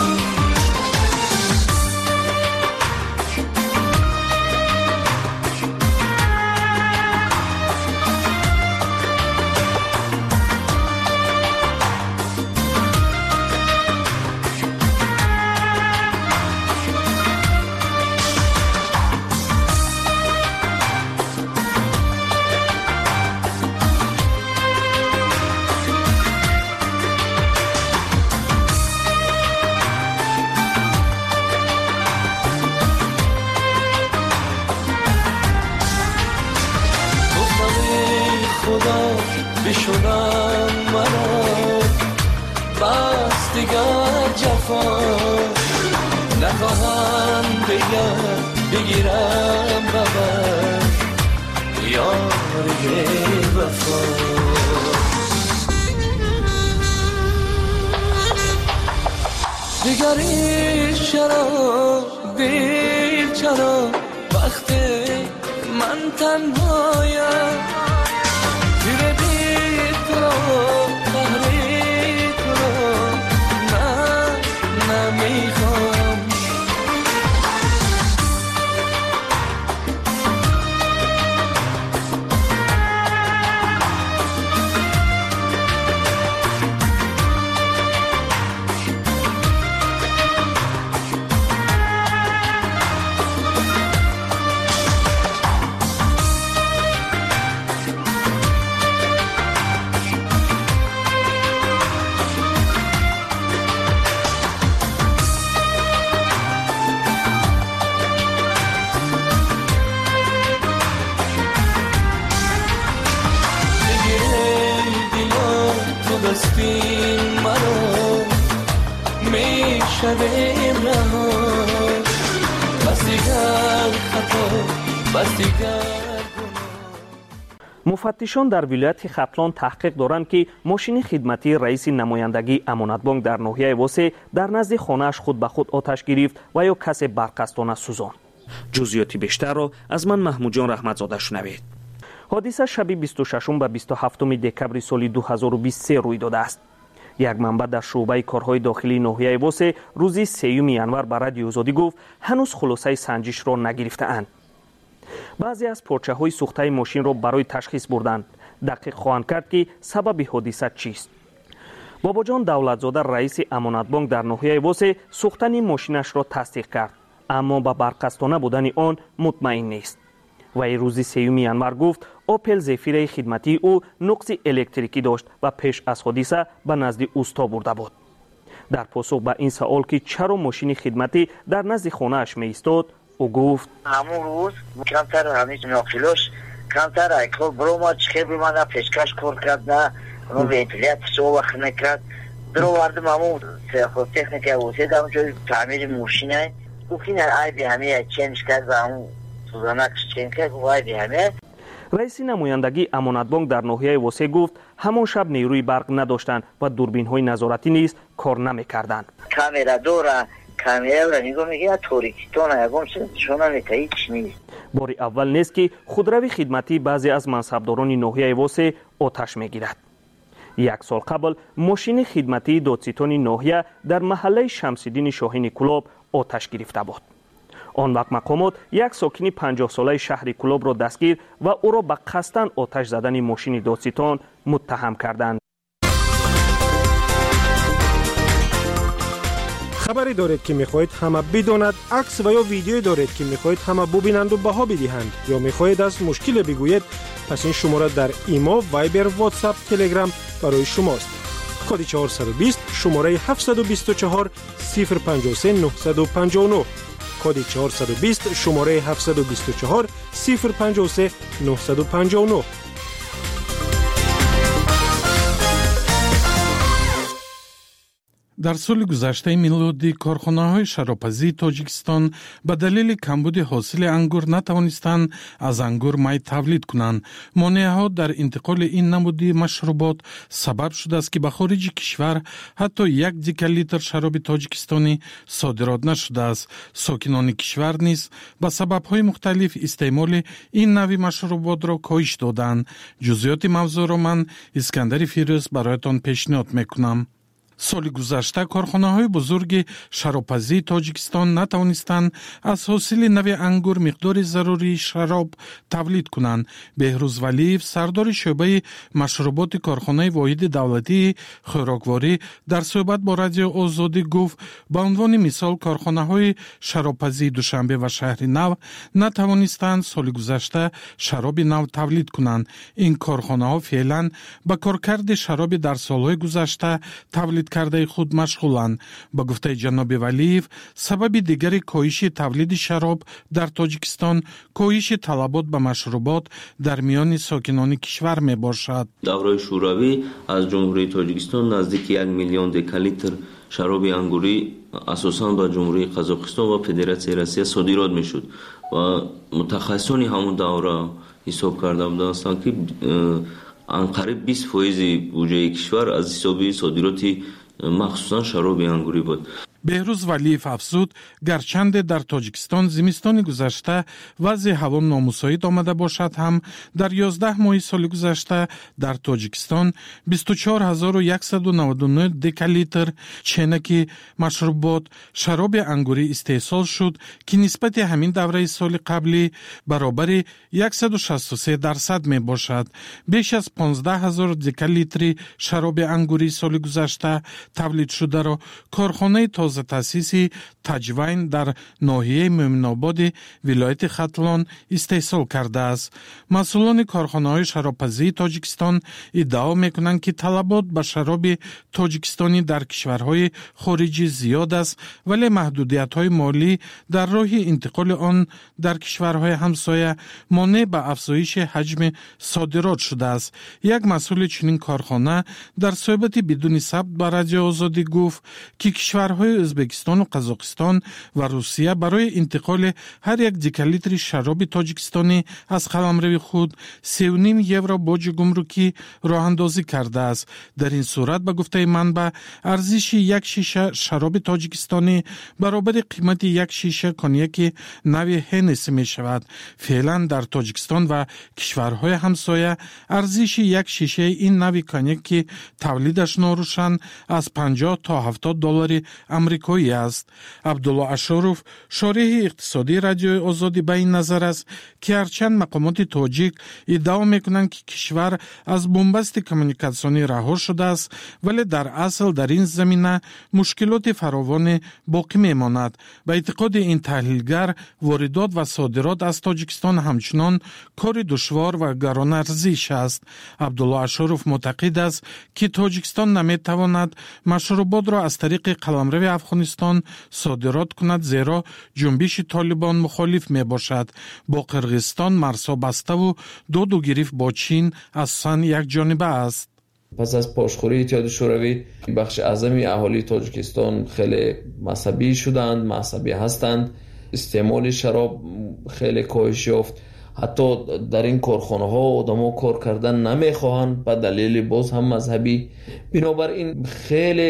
بشونم مرا بس دیگر جفا نخواهم بگم بگیرم ببر یاری وفا دیگری چرا دیر چرا وقتی من تنهایم دیره دید تو رو قهری تو رو نه نمیخوام بستین مرا میشویم رها بس دیگر خطا بس دیگر مفتشان در ولایت ختلان تحقیق دارند که ماشین خدمتی رئیس نمایندگی امانت بانک در ناحیه واسه در نزد خانه‌اش خود به خود آتش گرفت و یا کسی برقصدانه سوزاند. جزئیات بیشتر را از من محمود جان رحمتزاده شنوید. حادثه شب بیست و ششم و بیست و هفتم دکبر سال دو هزار و بیست و سه روی داده است. یک منبع در شعبه کارهای داخلی ناحیه واسه روز سیوم ینور به رادیو آزادی گفت هنوز خلاصه سنجش را نگرفته‌اند. بعضی از پارچه‌های سوخته ماشین را برای تشخیص بردند. دقیق خواهند کرد که سبب حادثه چیست. باباجان دولتزاده رئیس امانت بانک در ناحیه واسه سوختن ماشینش را تصدیق کرد، اما به برقصدانه بودن آن مطمئن نیست. و روز سیوم ینور گفت اوپل زفیره خدمتی او نقص الکتریکی داشت و پیش از حادثه به نزد اوستا برده بود. در پاسخ به این سوال که چرا ماشین خدمتی در نزد خانه اش می ایستاد، او گفت همون روز کمتر همیش ناخلوش کمتر ایکل برو ما چه خیلی من پیشکش کار کرد نه اون وینتیلیت شو وقت نکرد درو واردم همون سیخو تکنیک اوسی دارم چون تعمیر ماشینه گفتین ای بی همه چنج کرد و همون سوزانکش چنج کرد و ای بی همه. رئیس نمایندگی امانت بانک در ناحیه واسه گفت همان شب نیروی برق نداشتند و دوربین های نظارتی نیز کار نمیکردند. کامرا دوره کامرا را نگاه میگه توریکی تو نگم شما میته هیچ نیست. بار اول نیست که خودروی خدمتی بعضی از منصبداران ناحیه واسه آتش میگیرد. یک سال قبل ماشین خدمتی دادستان ناحیه در محله شمس‌الدین شاهین کلاب آتش گرفته بود. آن وقت مقامات یک ساکن پنجاه ساله شهر کلاب را دستگیر و او را به قصداً آتش زدن ماشین دادستان متهم کردند. خبری دارید که میخواهید همه بداند، عکس و یا ویدیویی دارید که میخواهید همه ببینند و بها بدهند، یا میخواهید از مشکل بگویید، پس این شماره در ایما، وایبر، واتساپ، تلگرام برای شماست. کد چهارصد و بیست شماره هفتصد و بیست و چهار صفر پنجاه و سه نهصد و پنجاه و نه. کد چهارصد و بیست شماره هفتصد و بیست و چهار صفر پنجاه و سه نهصد و پنجاه و نه. در سال گذشته میلادی کارخانه‌های شرابپزی تاجیکستان به دلیل کمبود حاصل انگور نتوانستند از انگور می تولید کنند. مانع‌ها در انتقال این نمودی مشروبات سبب شده است که به خارج کشور حتی یک دکلیتر شراب تاجیکستانی صادرات نشده است. ساکنان کشور نیز به سبب‌های مختلف استعمال این نوع مشروبات را کاهش دادند. جزئیات موضوع را من اسکندر فیروز برایتان پیشنهاد می‌کنم. سال گذشته کارخانه‌های بزرگ شرابپزی تاجیکستان نتوانستند از حاصل نوع انگور مقدار ضروری شراب تولید کنند. بهروز ولیف سردار شعبه مشروبات کارخانه واحد دولتی خوراکواری در صحبت با رادیو آزادی گفت به عنوان مثال کارخانه‌های شرابپزی دوشنبه و شهر نو نتوانستند سال گذشته شراب نو تولید کنند. این کارخانه‌ها فعلا به کارکرد شراب در سال‌های گذشته تولید کرده خود مشغولند. با گفته جناب ولیف سبب دیگری کاهش تولید شراب در تاجیکستان کاهش طلبات به مشروبات در میان ساکنان کشور می باشد. دورای شوروی از جمهوری تاجیکستان نزدیک یک میلیون دکلیتر شراب انگوری اساساً به جمهوری قزاقستان و فدراسیون روسیه صادرات میشد و متخصصان همون دوره حساب کرده بودند که انقریب بیست فیصد بودجه کشور از حساب صادراتی مخصوصا شراب انگوری بود. بهروز ولیف افزود گرچند در تاجیکستان زمستان گذشته وضع هوا نامساعد آمده باشد هم در یازده ماه سال گذشته در تاجیکستان بیست و چهار هزار و صد و نود و نه دکلیتر چینک مشروبات شراب انگوری استحصال شد که نسبت همین دوره سال قبلی برابر صد و شصت و سه درصد می باشد. بیش از پانزده هزار دکلیتر شراب انگوری سال گذشته تولید شده را کارخانه تازه تأسیسی تجوین در ناحیه مومن‌آباد ولایت ختلان استحصال کرده است. مسئولان کارخانه‌های شرابپزی تاجیکستان ادعا می‌کنند که طلبات به شراب تاجیکستانی در کشورهای خارجی زیاد است ولی محدودیت‌های مالی در راه انتقال آن در کشورهای همسایه مانع به افزایش حجم صادرات شده است. یک مسئول چنین کارخانه در صحبت بدون ثبت با رادیو آزادی گفت که کشورهای ازبکستان و قزاقستان و روسیه برای انتقال هر یک دکلیتر شراب تاجیکستانی از قلمرو خود سه و نیم یورو باج گمرکی راه اندازی کرده است. در این صورت به گفته منبع ارزش یک شیشه شراب تاجیکستانی برابر قیمت یک شیشه کنیاک نوع هنس می شود. فعلا در تاجیکستان و کشورهای همسایه ارزش یک شیشه این نوع کنیاک که تولیدش ناروشن از پنجاه تا هفتاد دلار امریکایی است. عبدالله اشاروف شارح اقتصادی رادیو آزادی به این نظر است که هرچند مقامات تاجیک ادعا میکنند که کشور از بنبست کمیونیکاسیونی رها شده است ولی در اصل در این زمینه مشکلات فراوان باقی میماند. به اعتقاد این تحلیلگر واردات و صادرات از تاجیکستان همچنان کار دشوار و گران ارزش است. عبدالله اشاروف معتقد است که تاجیکستان نمیتواند مشروبات را از طریق قلمرو افغانستان صادرات کند زیرا جنبش طالبان مخالف می باشد. با قرغیزستان مرزها بسته و داد و گریفت با چین اصلا یک جانبه است. پس از پاشخوری اتحاد شوروی بخش اعظمی اهالی تاجیکستان خیلی مذهبی شدند، مذهبی هستند. استعمال شراب خیلی کاهش یافت. حتی در این کارخانه ها آدما کار کردن نمیخواهند به دلیل باز هم مذهبی. بنابراین خیلی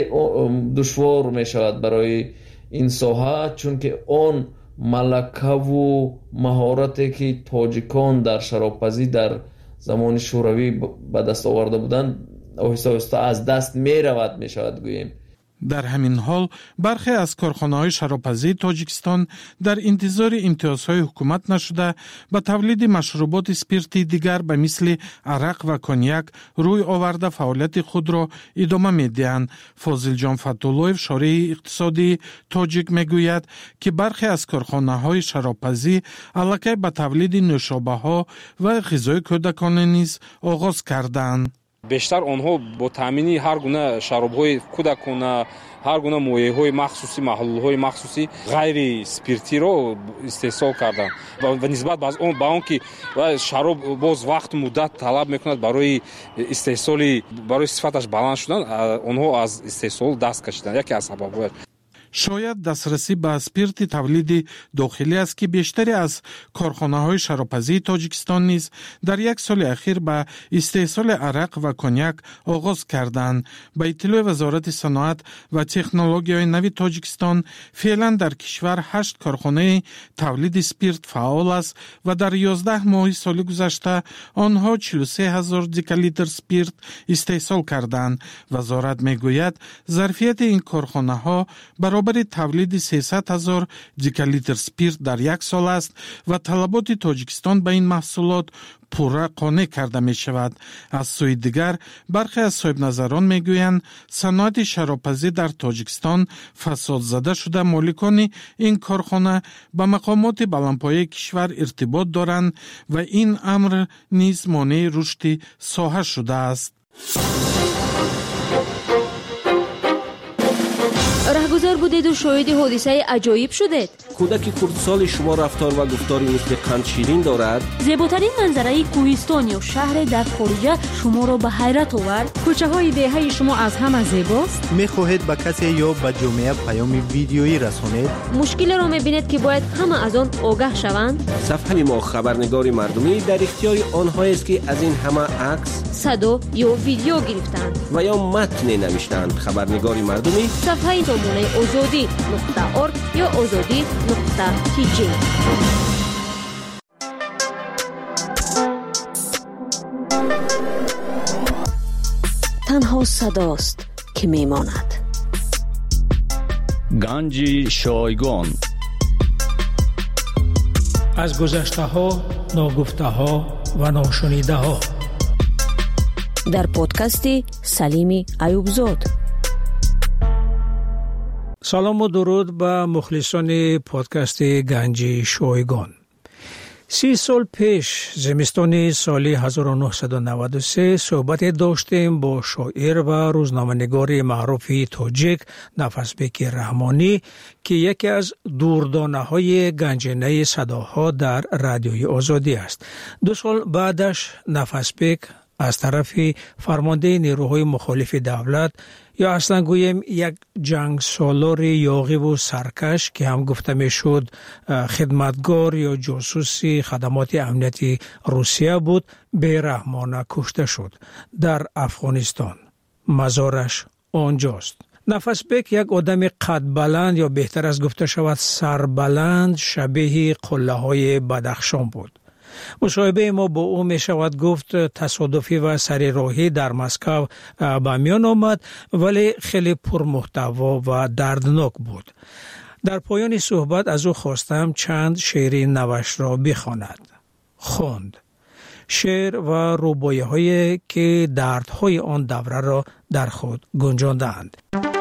دشوار می شود برای این ساحه، چون که آن ملکه و مهارتی که تاجیکان در شرابپزی در زمان شوروی به دست آورده بودند آهسته آهسته از دست می رود می شود گوییم. در همین حال برخی از کارخانه‌های شراب‌پزی تاجیکستان در انتظار امتیازهای حکومت نشده به تولید مشروبات اسپریتی دیگر به مثل عرق و کنیاک روی آورده فعالیت خود را ادامه می‌دهند. فاضل جان فتولویف شارح اقتصادی تاجیک میگوید که برخی از کارخانه‌های شراب‌پزی الکی به تولید نوشابه‌ها و غذای کودکان نیز آغاز کردند. بیشتر آنها با تامین هر گونه شراب‌های کودکانه، هر گونه مویه‌های مخصوصی، محلول‌های مخصوصی غیر اسپریتی را استحصال کردند و نسبت به آن با آنکه شراب باز وقت مدت طلب می‌کند برای استحصال، برای صفتش بلند شدن، آنها از استحصال دست کشیدند. یکی از سبب‌هایش شاید دسترسی به اسپریت تولید داخلی است که بیشتری از کارخانه‌های شراب‌پزی تاجیکستان نیز در یک سال اخیر به استحصال عرق و کنیاک آغاز کردند. به اطلاع وزارت صنعت و تکنولوژی نوی تاجیکستان فعلا در کشور هشت کارخانه تولید اسپریت فعال است و در یازده ماه سال گذشته آنها چهل و سه هزار دکالیتر اسپریت استحصال کردند. وزارت میگوید ظرفیت این کارخانه‌ها برای برای تولید سیصد هزار دکالیتر اسپریت در یک سال است و طلبات تاجیکستان به این محصولات پورا قانع کرده می شود. از سوی دیگر برخی از صاحب نظران می گویند صنعت شراب‌پزی در تاجیکستان فساد زده شده. مالکان این کارخانه به مقامات بلندپایه کشور ارتباط دارند و این امر نیز مانع رشد ساحه شده است. رهگذر بودید و شاهد حادثه عجایب شدید. کودک کردسال شما رفتار و گفتاری مثل قند شیرین دارد. زیباترین منظره کوهستان یا شهر در خارج شما را به حیرت آورد. کوچه های دهه شما از همه زیباست. میخواهید به کسی یا به جامعه پیام ویدیویی رسانید؟ مشکل را میبینید که باید همه از آن آگاه شوند. صفحه ما خبرنگار مردمی در اختیار آنهایی است که از این همه عکس، صدا یا ویدیو گرفتند و یا متن نوشتند. خبرنگار مردمی صفحه تامونه آزادی نقطه ارگ یا آزادی نقطه تی جی. تنها صداست که میماند. گنج شایگان از گذشته ها، ناگفته ها و ناشنیده ها در پادکست سلیمی ایوبزاد. سلام و درود به مخلصان پادکست گنج شایگان. سی سال پیش زمستان سال هزار و نهصد و نود و سه صحبت داشتیم با شاعر و روزنامه‌نگار معروف تاجیک نفسبک رحمانی که یکی از دوردانه‌های گنجینه صداها در رادیوی آزادی است. دو سال بعدش نفسبک از طرف فرمانده نیروهای مخالف دولت یا اصلا گویم یک جنگ سالار یاغی و سرکش که هم گفته می شد خدمتگار یا جاسوسی خدمات امنیتی روسیه بود، بی‌رحمانه کشته شد در افغانستان. مزارش آنجاست. نفسبک یک آدم قد بلند یا بهتر از گفته شود سربلند شبیه قله های بدخشان بود. مصاحبه ما با او می شود گفت تصادفی و سری راهی در مسکو به میان آمد، ولی خیلی پرمحتوا و دردناک بود. در پایان صحبت از او خواستم چند شعر نوش را بخواند. خواند. شعر و رباعی هایی که دردهای آن دوره را در خود گنجاندند.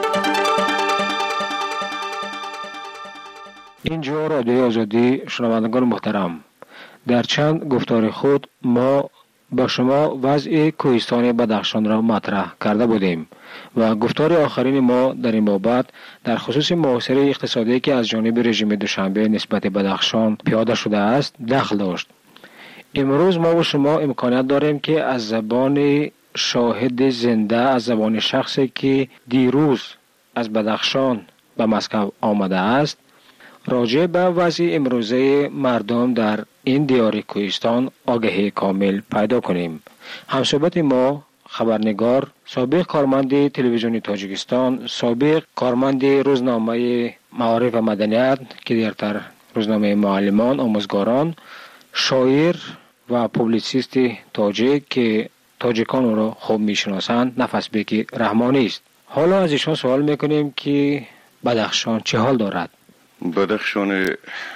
اینجا رادیوی آزادی، شنوندگان محترم، در چند گفتار خود ما با شما وضع کوهستان بدخشان را مطرح کرده بودیم و گفتار آخرین ما در این بابت در خصوص محاصره اقتصادی که از جانب رژیم دوشنبه نسبت بدخشان پیاده شده است دخل داشت. امروز ما و شما امکانیت داریم که از زبان شاهد زنده، از زبان شخصی که دیروز از بدخشان به مسکو آمده است، راجع به وضع امروزه مردم در این دیار کوهستان آگاهی کامل پیدا کنیم. همصحبت ما خبرنگار، سابق کارمند تلویزیون تاجیکستان، سابق کارمند روزنامه معارف و مدنیت که دیرتر روزنامه معلمان آموزگاران، شاعر و پوبلیسیست تاجیک که تاجیکان را خوب میشناسند، نفسبک رحمانی است. حالا از ایشان سوال میکنیم که بدخشان چه حال دارد؟ بدخشان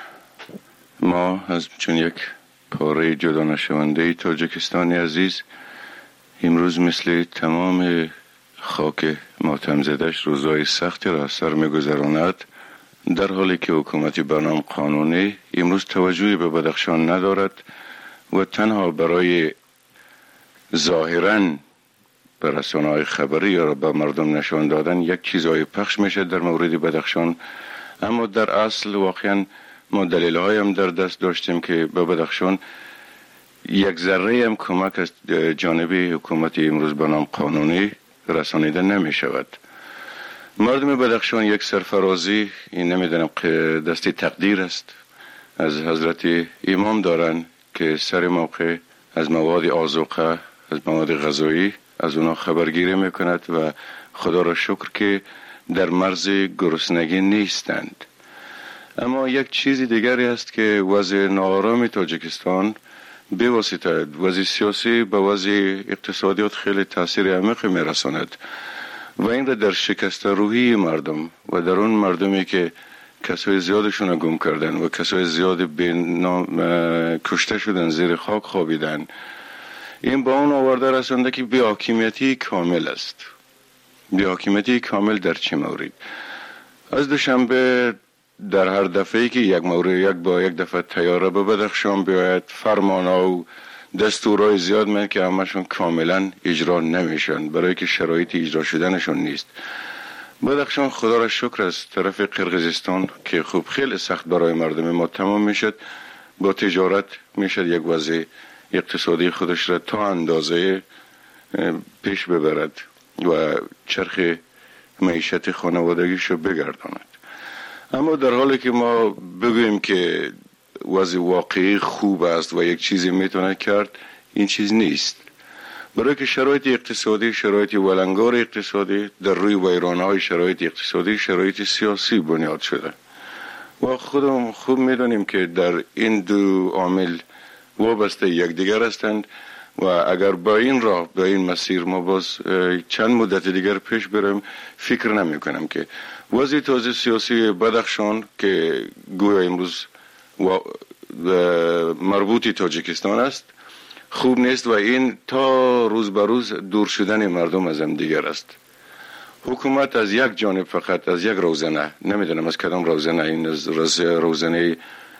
ما از چون یک پاره جدا نشونده تاجیکستان عزیز امروز مثل تمام خاک ماتم زدش روزای سختی را سر میگذراند، در حالی که حکومت بنام قانونی امروز توجهی به بدخشان ندارد و تنها برای ظاهراً به رسانه‌های خبری یا به مردم نشان دادن یک چیزای پخش میشه در مورد بدخشان، اما در اصل واقعا ما دلیل‌های هم در دست داشتیم که به بدخشان یک ذره هم کمک از جانب حکومت امروز به نام قانونی رسانیده نمی شود. مردم بدخشان یک سرفرازی، این نمیدونم که دستی تقدیر است، از حضرت امام دارن که سر موقع از مواد آذوقه، از مواد غذایی از اونا خبرگیری میکند و خدا را شکر که در مرز گرسنگی نیستند. اما یک چیزی دیگری است که وضع ناآرام تاجیکستان به واسطه وضع سیاسی به وضع اقتصادیات خیلی تاثیر عمیق میرساند و این را در شکست روحی مردم و در اون مردمی که کسای زیادشون گم کردن و کسای زیاد به نام کشته شدن، زیر خاک خوابیدن، این با اون آورده رسانده که بی حاکمیتی کامل است. بی حاکمیتی کامل در چه مورد؟ از دوشنبه در هر دفعه که یک مورد یک با یک دفعه تیاره به بدخشان بیاید، فرمانها و دستورهای زیاد من که همشون کاملا اجرا نمیشن برای که شرایط اجرا شدنشون نیست. بدخشان خدا را شکر از طرف قرقیزستان که خوب خیلی سخت برای مردم ما تمام میشد، با تجارت میشد یک وضع اقتصادی خودش را تا اندازه پیش ببرد و چرخ معیشت خانوادگیش را بگرداند. اما در حالی که ما بگوییم که وضع واقعی خوب است و یک چیزی میتونه کرد، این چیز نیست، برای که شرایط اقتصادی، شرایط ولنگار اقتصادی در روی ویرانهای شرایط اقتصادی، شرایط سیاسی بنیاد شده و خودم خوب میدونیم که در این دو عامل وابسته یکدیگر هستند و اگر با این راه با این مسیر ما باز چند مدت دیگر پیش بریم، فکر نمی کنم که وضع تازه سیاسی بدخشان که گویا امروز مربوط تاجیکستان است خوب نیست و این تا روز به روز دور شدن مردم از هم دیگر است. حکومت از یک جانب فقط از یک روزنه، نمیدونم از کدام روزنه، این از روزنه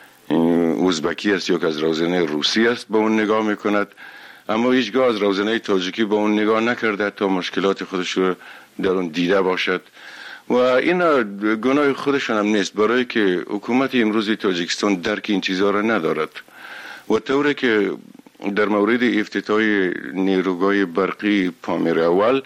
ازبکی است یا که از روزنه روسی است با اون نگاه میکند، اما هیچگاه از روزنه تاجیکی با اون نگاه نکرده تا مشکلات خودش رو در اون دیده باشد و این گناه خودشان هم نیست، برای که حکومت امروزی تاجیکستان درک این چیزها را ندارد و طوری که در مورد افتتاح نیروگاه برقی پامیر اول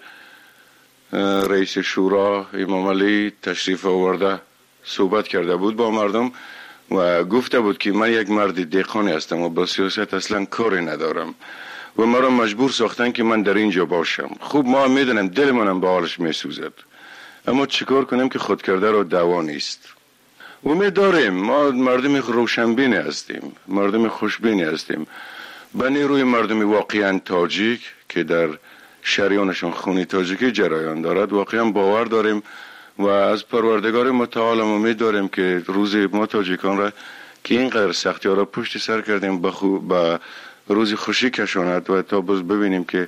رئیس شورا امام علی تشریف آورده صحبت کرده بود با مردم و گفته بود که من یک مرد دهقانی هستم و با سیاست اصلا کاری ندارم و مرا مجبور ساختن که من در اینجا باشم. خوب ما میدونم دلمونم به حالش میسوزد، اما چیکار کنیم که خود کرده را دوا نیست. امید داریم، ما مردم روشنبینی هستیم، مردم خوشبینی هستیم، به نیروی مردم واقعا تاجیک که در شریانشان خونی تاجیکی جریان دارد واقعا باور داریم و از پروردگار متعال امید داریم که روز ما تاجیکان را که اینقدر سختی ها را پشت سر کردیم به با روز خوشی کشاند و تا باز ببینیم که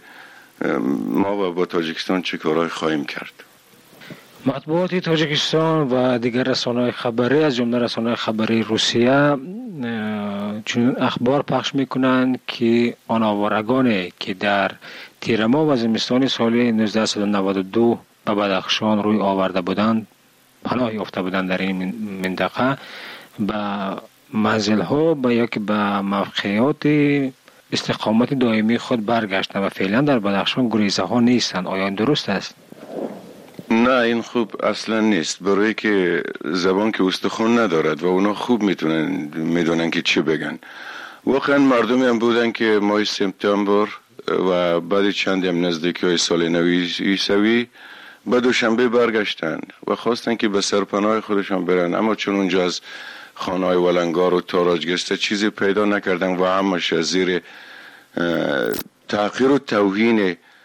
ما با تاجیکستان چه کارهای خواهیم کرد. مطبوعات تاجیکستان و دیگر رسانه‌های خبری از جمله رسانه‌های خبری روسیه چون اخبار پخش میکنند که آن آوارگانی که در تیر ماه و زمستان سال نوزده نود و دو به بدخشان روی آورده بودند، پناه یافته بودند در این منطقه، به منزل ها به یک به موقعیات استقامت دائمی خود برگشتند و فعلا در بدخشان گریزه ها نیستند. آیا این درست است؟ نه، این خوب اصلا نیست، برای که زبان که استخوان ندارد و اونا خوب میتونن میدونن که چی بگن. واقعا مردمی هم بودن که ماه سپتامبر و بعد چند هم نزدیکی های سال نوی عیسوی به دوشنبه برگشتن و خواستن که به سرپناه خودشان برن، اما چون اونجا از خانه‌های ولنگار و تاراجگسته چیزی پیدا نکردن و همش زیر تحقیر و توهین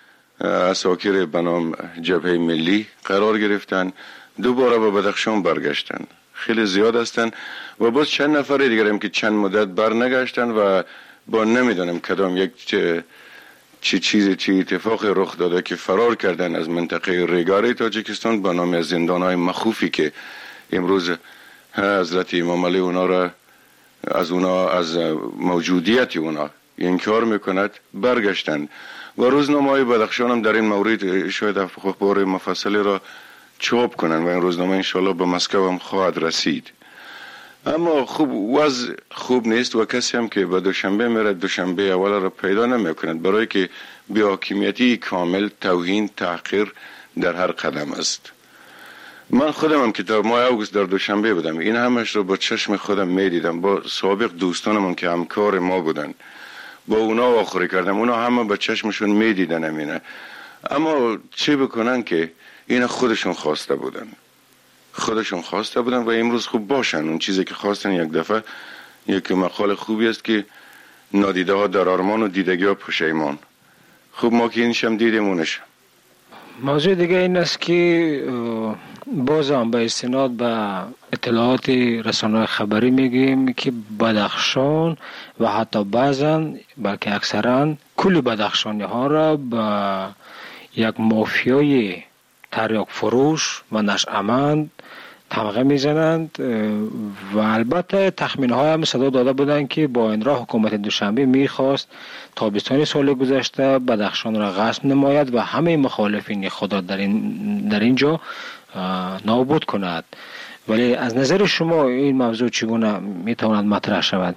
اساکر به نام جبهه ملی قرار گرفتن، دوباره به بدخشان برگشتن. خیلی زیاد هستن و باز چند نفر دیگر هم که چند مدت برنگشتن و با نمیدونم کدام یک چه چی چیز چی اتفاق رخ داده که فرار کردن از منطقه ریگاری تاجیکستان به نام زندان‌های مخوفی که امروز حضرت امام علی اونا را از اونا از موجودیت اونا انکار میکند برگشتن و روزنامه‌های بدخشان هم در این مورد شاید اخبار مفصلی را چاپ کنن و این روزنامه انشالله به مسکو هم خواهد رسید. اما خوب وضع خوب نیست و کسی هم که به دوشنبه میره دوشنبه اول را پیدا نمیکند، برای که بی‌حاکمیتی کامل، توهین، تحقیر در هر قدم است. من خودم هم که در ماه اوگوست در دوشنبه بودم، این همش رو با چشم خودم میدیدم، با سابق دوستانم که همکار ما بودن با اونا آخری کردم، اونا همه با چشمشون میدیدن همینه. اما چه بکنن که این خودشون خواسته بودن خودشون خواسته بودن و امروز خوب باشن. اون چیزی که خواستن یک دفعه یک مقال خوبی است که نادیده ها در آرمان و دیدگی ها پشیمان. خوب ما که اینشم دیدیم اونش. موضوع دیگه این است که باز هم به استناد به اطلاعات رسانه‌های خبری میگیم که بدخشان و حتی بعضا بلکه اکثرا کل بدخشانی ها را به یک مافیای تریاک فروش و نشأمند تمغه میزنند و البته تخمین های هم صدا داده بودند که با این راه حکومت دوشنبه میخواست تابستان سال گذشته بدخشان را غصب نماید و همه مخالفین خدا در این در اینجا نابود کند. ولی از نظر شما این موضوع چگونه میتواند مطرح شود؟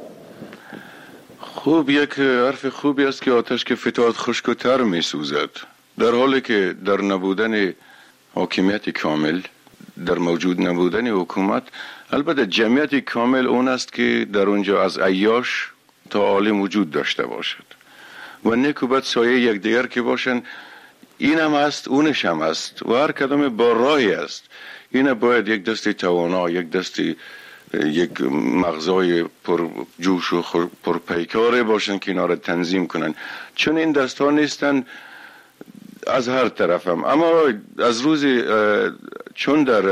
خوب، یک حرف خوبی است که آتش که فتاد خشک و تر میسوزد. در حالی که در نبودن حاکمیت کامل، در موجود نبودن حکومت، البته جمعیت کامل اون است که در اونجا از عیاش تا عالم وجود داشته باشد و نکوبت سایه یک دیگر که باشن. این هم است اونش هم است و هر کدام با راهی است. این باید یک دستی توانا، یک دستی یک مغزای پر جوش و پر پیکاره باشن که اینا را تنظیم کنن، چون این دست ها نیستن از هر طرف هم. اما از روز چون در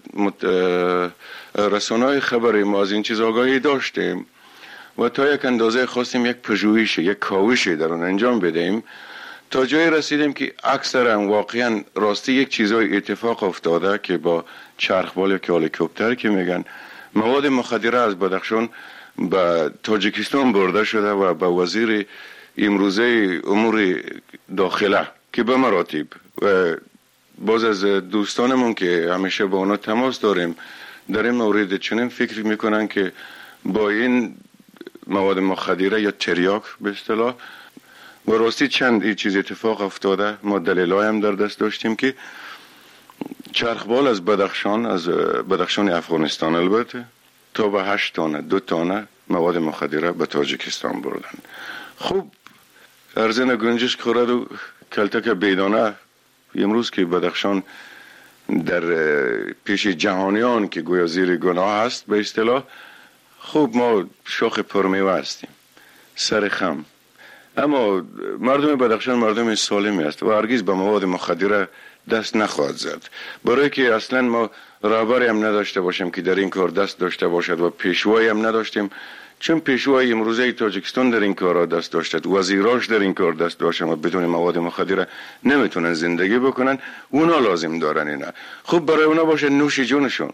رسانه‌های خبری ما از این چیز آگاهی داشتیم و تا یک اندازه خواستیم یک پژوهش، یک کاوشی در اون انجام بدهیم، تا جایی رسیدیم که اکثرا واقعا راستی یک چیزای اتفاق افتاده که با چرخبال یا هلیکوپتر که میگن مواد مخدره از بدخشان به تاجیکستان برده شده و به وزیر امروزه امور داخله که به مراتب و باز از دوستانمون که همیشه با اونا تماس داریم در این مورد چنین فکر میکنن که با این مواد مخدره یا تریاک به اصطلاح و راستی چند این چیز اتفاق افتاده. ما دلایل هم در دست داشتیم که چرخبال از بدخشان از بدخشان افغانستان البته تا به هشت تانه دو تانه مواد مخدره به تاجیکستان بردن. خوب ارزن گنجش خورد و کلتک بیدانه امروز که بدخشان در پیش جهانیان که گویا زیر گناه هست به اصطلاح، خوب ما شاخ پرمیوه هستیم سر خم. اما مردم بدخشان مردم سالمی است و هرگز به مواد مخدره دست نخواهد زد، برای که اصلا ما رهبری هم نداشته باشیم که در این کار دست داشته باشد و پیشوایی هم نداشتیم، چون پیشوای امروزه تاجیکستان در این کار دست داشتد، وزیراش در این کار دست داشتن و بدون مواد مخدره نمیتونن زندگی بکنن. اونا لازم دارن اینا. خب برای اونا باشه نوش جونشون.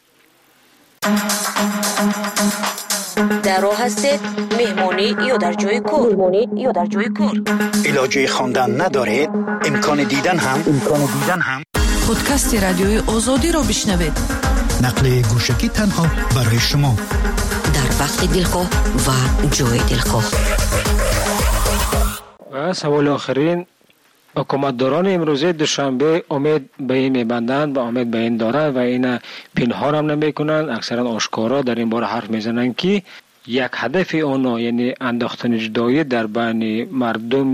در راه هستید مهمانی یا در جای کار مهمانی یا در جای کار علاجه خواندن ندارید، امکان دیدن هم امکان دیدن هم پادکست رادیوی آزادی رو بشنوید. نقل گوشکی تنها برای شما در وقت دلخواه و جای دلخواه. و سوال آخرین، حکومتداران امروزه دوشنبه امید به این میبندند و امید به این دارند و این پنهان هم نمیکنند، اکثرا آشکارا در این باره حرف میزنند که یک هدف اونا یعنی انداختن جدایی در بین مردم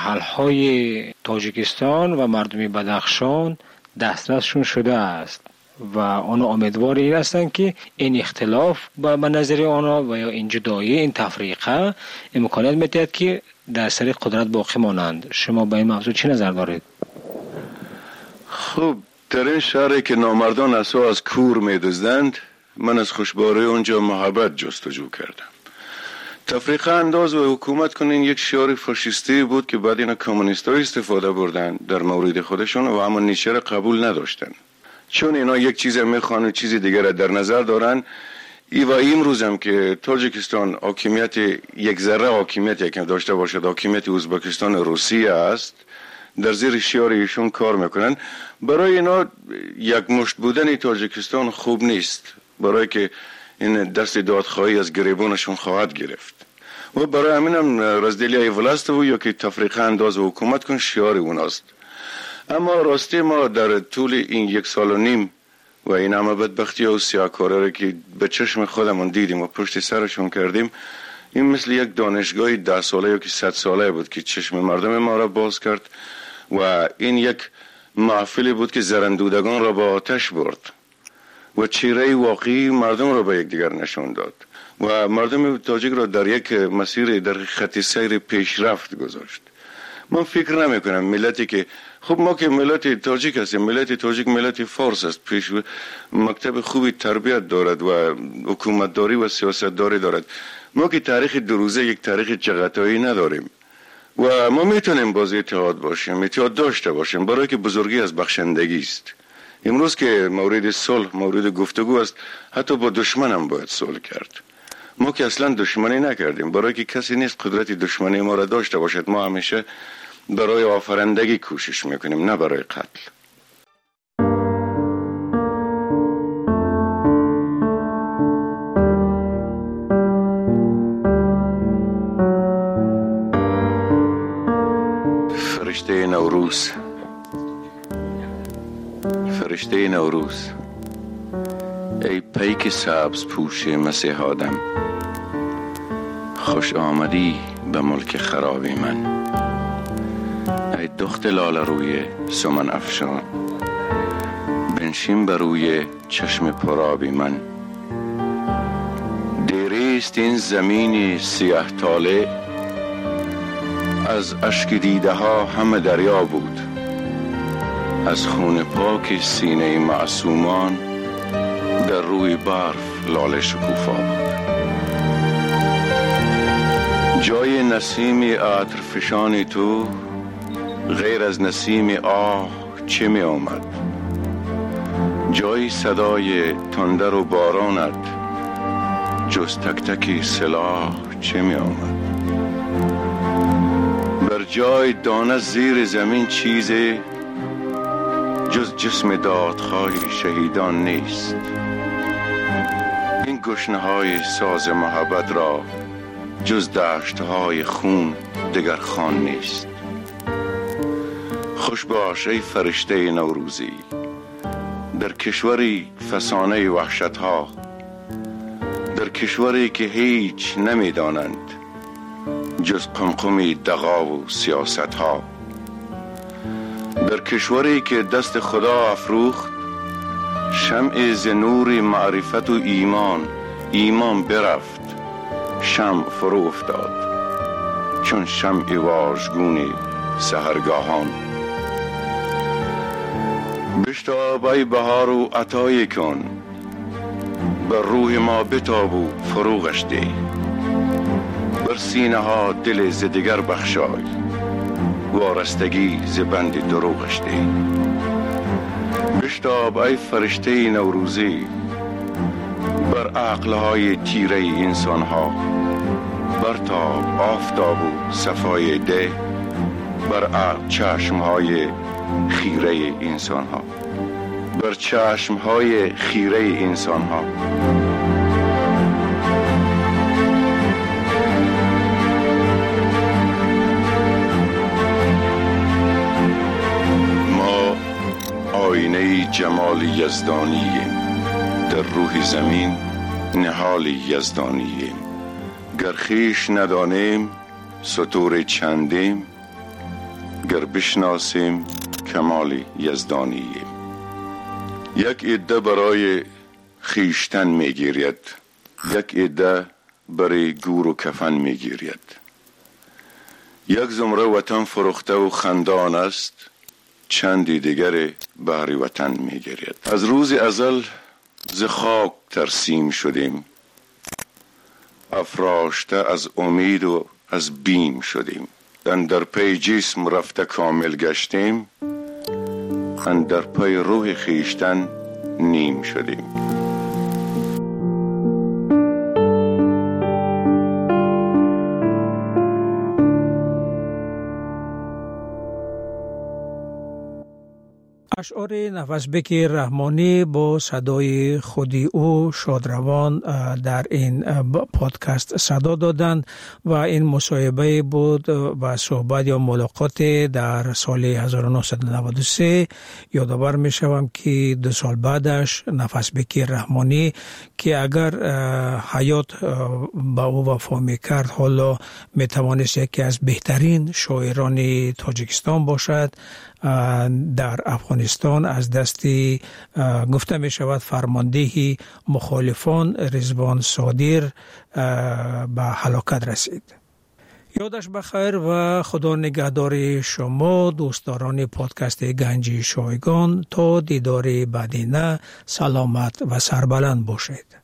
محلهای تاجیکستان و مردم بدخشان دسترسشون شده است. و آنها امیدوار این هستند که این اختلاف به نظر آنها و یا این جدایی، این تفریقه امکانات میدهد که در سر قدرت باقی مانند. شما به این موضوع چه نظر دارید؟ خب در این شهری که نامردان اسو از کور میدزدند، من از خوشباری اونجا محبت جستجو کردم. تفریقه انداز و حکومت کنین یک شعار فاشیستی بود که بعد اینا کمونیست ها استفاده بردن در مورد خودشون و اما نیچه را قبول نداشتن، چون اینا یک چیز میخوان و چیز دیگر را در نظر دارن. ای و امروز هم که تاجیکستان حاکمیت یک ذره حاکمیت که داشته باشد، حاکمیت ازبکستان روسیه است، در زیر شعار ایشون کار میکنن. برای اینا یک مشت بودن تاجیکستان خوب نیست، برای که این دست دادخواهی از گریبانشون خواهد گرفت و برای همین هم رزدیلی ولست و یا که تفریقه انداز و حکومت کن شعار اوناست. اما راستی ما در طول این یک سال و نیم و این همه بدبختی و سیاهکاری را که به چشم خودمون دیدیم و پشت سرشون کردیم، این مثل یک دانشگاه ده ساله یا که صد ساله بود که چشم مردم ما را باز کرد و این یک محفلی بود که زرندودگان را با آتش برد و چهره واقعی مردم را به یک دیگر نشون داد و مردم تاجیک را در یک مسیر در خط سیر پیشرفت گذاشت. من فکر نمی کنم ملتی که خب ما که ملت تاجیک هستیم، ملت تاجیک ملت فارس است، پیش مکتب خوبی تربیت دارد و حکومتداری و سیاستداری دارد. ما که تاریخ دو روزه یک تاریخ چغتایی نداریم و ما میتونیم باز اتحاد باشیم، اتحاد داشته باشیم، برای که بزرگی از بخشندگی است. امروز که مورد صلح، مورد گفتگو است، حتی با دشمن هم باید صلح کرد. ما که اصلا دشمنی نکردیم، برای که کسی نیست قدرت دشمنی ما را داشته باشد. ما همیشه برای آفرندگی کوشش میکنیم، نه برای قتل. فرشته نوروز، فرشته نوروز، ای پیک سبز پوش مسیح آدم، خوش آمدی به ملک خرابی من. ای دخت لال روی سمن افشان، بنشین بر روی چشم پرابی من. دیریست این زمین سیاه تاله، از اشک دیده ها همه دریا بود، از خون پاک سینه معصومان در روی برف لاله شکوفا بود. جای نسیم عطر فشان تو غیر از نسیم آه چه می آمد؟ جای صدای تندر و بارانت جز تک تک سلاح چه می آمد؟ بر جای دانه زیر زمین چیزی جز جسم دادخواه شهیدان نیست. این گشنه های ساز محبت را جز دشت های خون دگر خان نیست. خوش باش ای فرشته نوروزی، در کشوری فسانه وحشت ها، در کشوری که هیچ نمی دانند جز قمقمی دغا و سیاست ها، در کشوری که دست خدا افروخت شمع ز نور معرفت و ایمان، ایمان برفت شمع فرو افتاد چون شمع واژگون سحرگاهان. بشتاب ای بهار و عطای کن، بر روح ما بتاب و فروغش ده، بر سینه ها دل ز دگر بخشای، وارستگی ز بند دروغش ده. بشتاب ای فرشته نوروزی، بر عقلهای تیره انسان ها، بر تاب آفتاب و صفای ده، بر چشمهای خیره انسان ها، بر چشمهای خیره انسان ها. ما آینه جمال یزدانییم، در روح زمین نهال یزدانییم. گر خویش ندانیم ستور چندیم، گر بشناسیم کمال یزدانییم. یک عده برای خیشتن میگیرید، یک عده برای گور و کفن میگیرید. یک زمره وطن فروخته و خندان است، چندی دیگر بهر وطن میگیرید. از روز ازل ز خاک ترسیم شدیم، افراشته از امید و از بیم شدیم. اندر پی جسم رفته کامل گشتیم، اندر پی روح خیشتن نیم شدیم. اشعار نفسبک رحمانی با صدای خودی او شادروان در این پادکست صدا دادند و این مصاحبه بود و صحبت یا ملاقات در سال هزار و نهصد و نود و سه. یادآور می شوم که دو سال بعدش نفسبک رحمانی که اگر حیات با او وفا می کرد حالا می توانست یکی از بهترین شاعران تاجیکستان باشد، در افغانستان از دستی گفته می شود فرماندهی مخالفان رضوان صادر به هلاکت رسید. یادش بخیر و خدا نگهدار شما دوستداران پادکست گنج شایگان. تا دیدار بعدینه سلامت و سربلند باشید.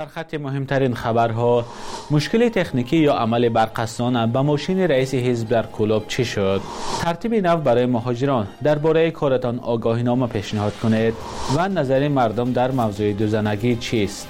در خط مهمترین خبرها، مشکل تکنیکی یا عمل برقصدان به ماشین رئیس حزب در کلوب چی شد؟ ترتیب نو برای مهاجران، درباره کارتان آگاهینامه پیشنهاد کنید و نظر مردم در موضوع دوزنگی چیست؟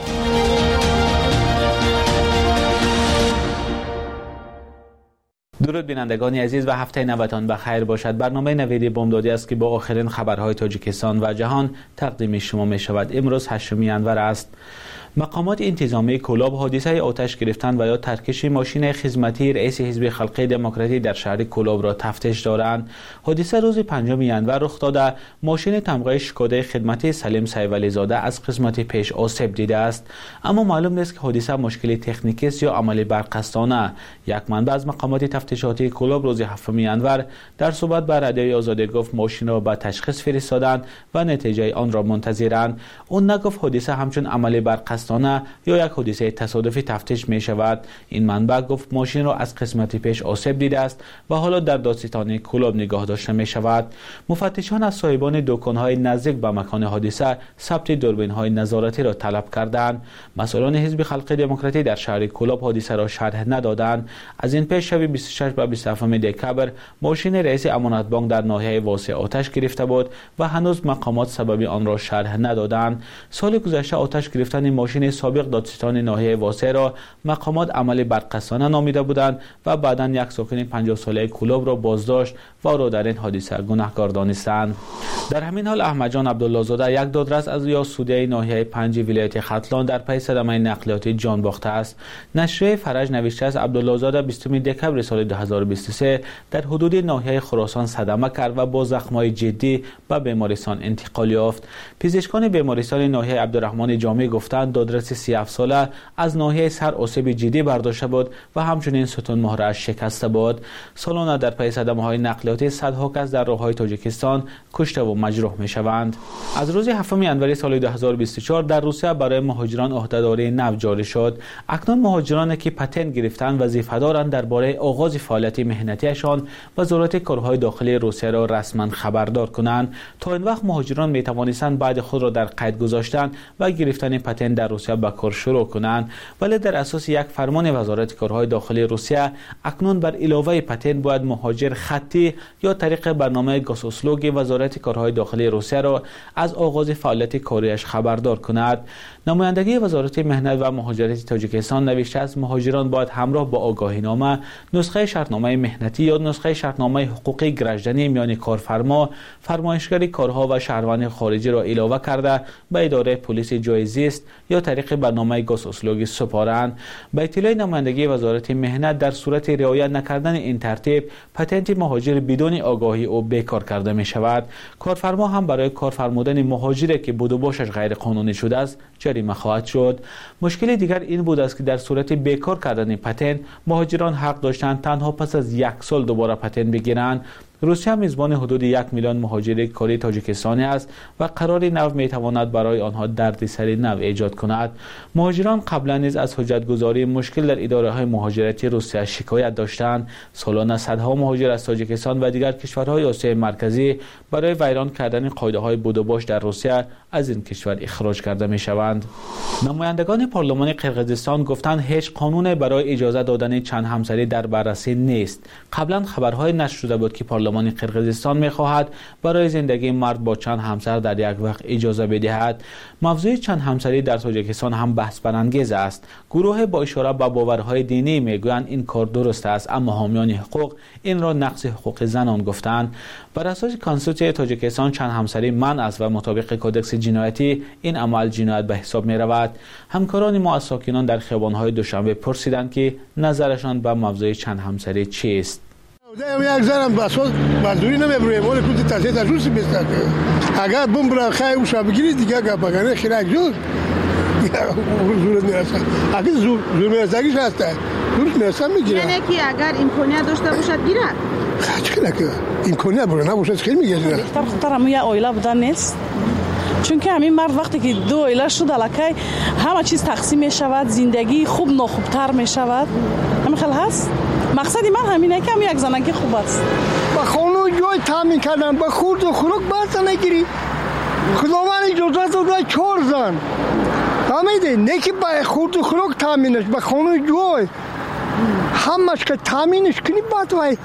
درود بینندگان عزیز و هفته نوتان بخیر باشد. برنامه نویدی بامدادی است که با آخرین خبرهای تاجیکستان و جهان تقدیم شما می شود. امروز هشتم ژانویه است. مقامات انتظامی کلاب حادثه آتش گرفتن و یا ترکش ماشین خدمتی رئیس حزب خلق دموکراتی در شهر کلاب را تفتیش دارند. حادثه روز پنجم ژانویه رخ داده. ماشین تمغه شکوده خدمتی سلیم سیولی زاده از قسمت پیش آسیب دیده است، اما معلوم نیست که حادثه مشکل تکنیکی است یا عمل برقصدانه. یک منبع از مقامات تفتیشاتی کلاب روز هفتم ژانویه در صحبت با رادیوی آزادی گفت ماشین را به تشخیص فرستادند و نتیجه آن را منتظرند. اون نگفت حادثه همچون عمل برقصدانه یا یک حادثه تصادفی تفتیش می شود. این منبع گفت ماشین را از قسمت پیش آسیب دیده است و حالا در دادستان کلاب نگاه داشته می شود. مفتشان از صاحبان دکان‌های نزدیک به مکان حادثه ثبت دوربین‌های نظارتی را طلب کردند. مسئولان حزب خلق دموکراتی در شهر کلاب حادثه را شرح ندادند. از این پیش شب بیست و شش و بیست و هفت دکبر ماشین رئیس امانت بانک در ناحیه واسع آتش گرفته بود و هنوز مقامات سبب آن را شرح ندادند. سال گذشته آتش گرفتن ماشین سابق دادستان ناحیه واسع را مقامات عمل برقصدانه نامیده بودند و بعدا یک ساکن پنجاه ساله کلاب را بازداشت و او را در این حادثه گناهکار دانستند. در همین حال احمد جان عبدالله زاده یک دادرس از یاسوده ناحیه پنج ولایت ختلان در پی صدمه نقلیاتی جان باخته است. نشریه فرج نوشته است عبدالله زاده بیستم دکبر سال دو هزار و بیست و سه در حدود ناحیه خراسان صدمه کرد و با زخم‌های جدی به بیمارستان انتقال یافت. پزشکان بیمارستان ناحیه عبدالرحمن جامی گفتند دادرس سی و هفت ساله از ناحیه سر آسیب جدی برداشته بود و همچنین ستون مهره شکسته بود. سالانه در پی صدمه‌های نقلیاتی صدها کس در راه‌های تاجیکستان کشته و مجروح می‌شوند. از روز هفتم ژانویه سال دو هزار و بیست و چهار در روسیه برای مهاجران عهده‌داری نو جاری شد. اکنون مهاجرانی که پتنت گرفتن وظیفه دارند درباره آغاز فعالیت مهنتیشان وزارت کارهای داخلی روسیه را رسما خبردار کنند. تا این وقت مهاجران می‌توانستند بعد خود را در قید گذاشتن و گرفتن پتنت در روسیه به کار شروع کنند، ولی در اساس یک فرمان وزارت کارهای داخلی روسیه اکنون بر علاوه پتنت باید مهاجر خطی یا طریق برنامه گاسوسلوگ وزارت کارهای داخلی روسیه را از آغاز فعالیت کاریش خبردار کند. نمایندگی وزارت مهنت و مهاجرت تاجیکستان نوشته است مهاجران باید همراه با آگاهینامه، نسخه شرطنامه مهنتی یا نسخه شرطنامه حقوقی گرجدنی میان کارفرما، فرمایشگر کارها و شهروند خارجی را علاوه کرده به اداره پلیس جای زیست یا طریق برنامه گاسوسلوگ سپارند. به اطلاع نمایندگی وزارت مهنت در صورت رعایت نکردن این ترتیب پتنت مهاجر بدون آگاهی او بیکار کرده می شود. کارفرما هم برای کار فرمودن مهاجری که بود و باشش غیر قانونی شده است جریمه خواهد شد. مشکل دیگر این بود است که در صورت بیکار کردن پتنت مهاجران حق داشتند تنها پس از یک سال دوباره پتنت بگیرند. روسیه میزبان حدود یک میلیون مهاجر کاری تاجیکستانی است و قرار نو میتواند برای آنها دردسر نو ایجاد کند. مهاجران قبلا نیز از حجتگذاری مشکل در اداره های مهاجرتی روسیه شکایت داشتند. سالانه صدها مهاجر از تاجیکستان و دیگر کشورهای آسیای مرکزی برای ویران کردن قاعده های بود و باش در روسیه از این کشور اخراج کرده می شوند. نمایندگان پارلمان قرقیزستان گفتند هیچ قانون برای اجازه دادن چند همسری در بررسی نیست. قبلا خبرهای نشر شده بود که پارلمان قرقیزستان می‌خواهد برای زندگی مرد با چند همسر در یک وقت اجازه بدهد. موضوع چند همسری در تاجیکستان هم بحث برانگیز است. گروه با اشاره به باورهای دینی میگویند این کار درست است، اما حامیان حقوق این را نقض حقوق زنان گفتند. بر اساس کانستیتوسیون تاجیکستان چند همسری منع است و مطابق کدکس جنایتی این عمل جنایت به حساب می رود. همکاران ما از ساکنان در خیابان‌های دوشنبه پرسیدند که نظرشان به موضوع چند همسری چیست. یک زنم بساز مزدوری نمیبره مال کود تازه تجربه بیست اگر بم برای خیلی اوشا بگیری دیگه گپ بگنه خیلی جور زور میرسه اگه زور زور میرسگیش هسته زور میرسه میگیره یعنی که اگر امکانیت داشته باشد گیره چه که امکانیت بره نباشد خیلی میگیره بهتر خطر همون یه آیله بودن نیست، چون که همین مرد وقتی که دو آیله شد الکی همه چیز تقسیم می شود، زندگی خوب ناخوبتر می شود. همین خیلی هست. مقصدی من همینه که هم یک زنگی خوب است. با خانو جای تامین کردن با خورد و خوراک باید نگیری. خداوند اجازه داده چهار زن فهمیدی نه که با خورد و خوراک تامینش با خونه جوی همش که تامینش کنی بعد وای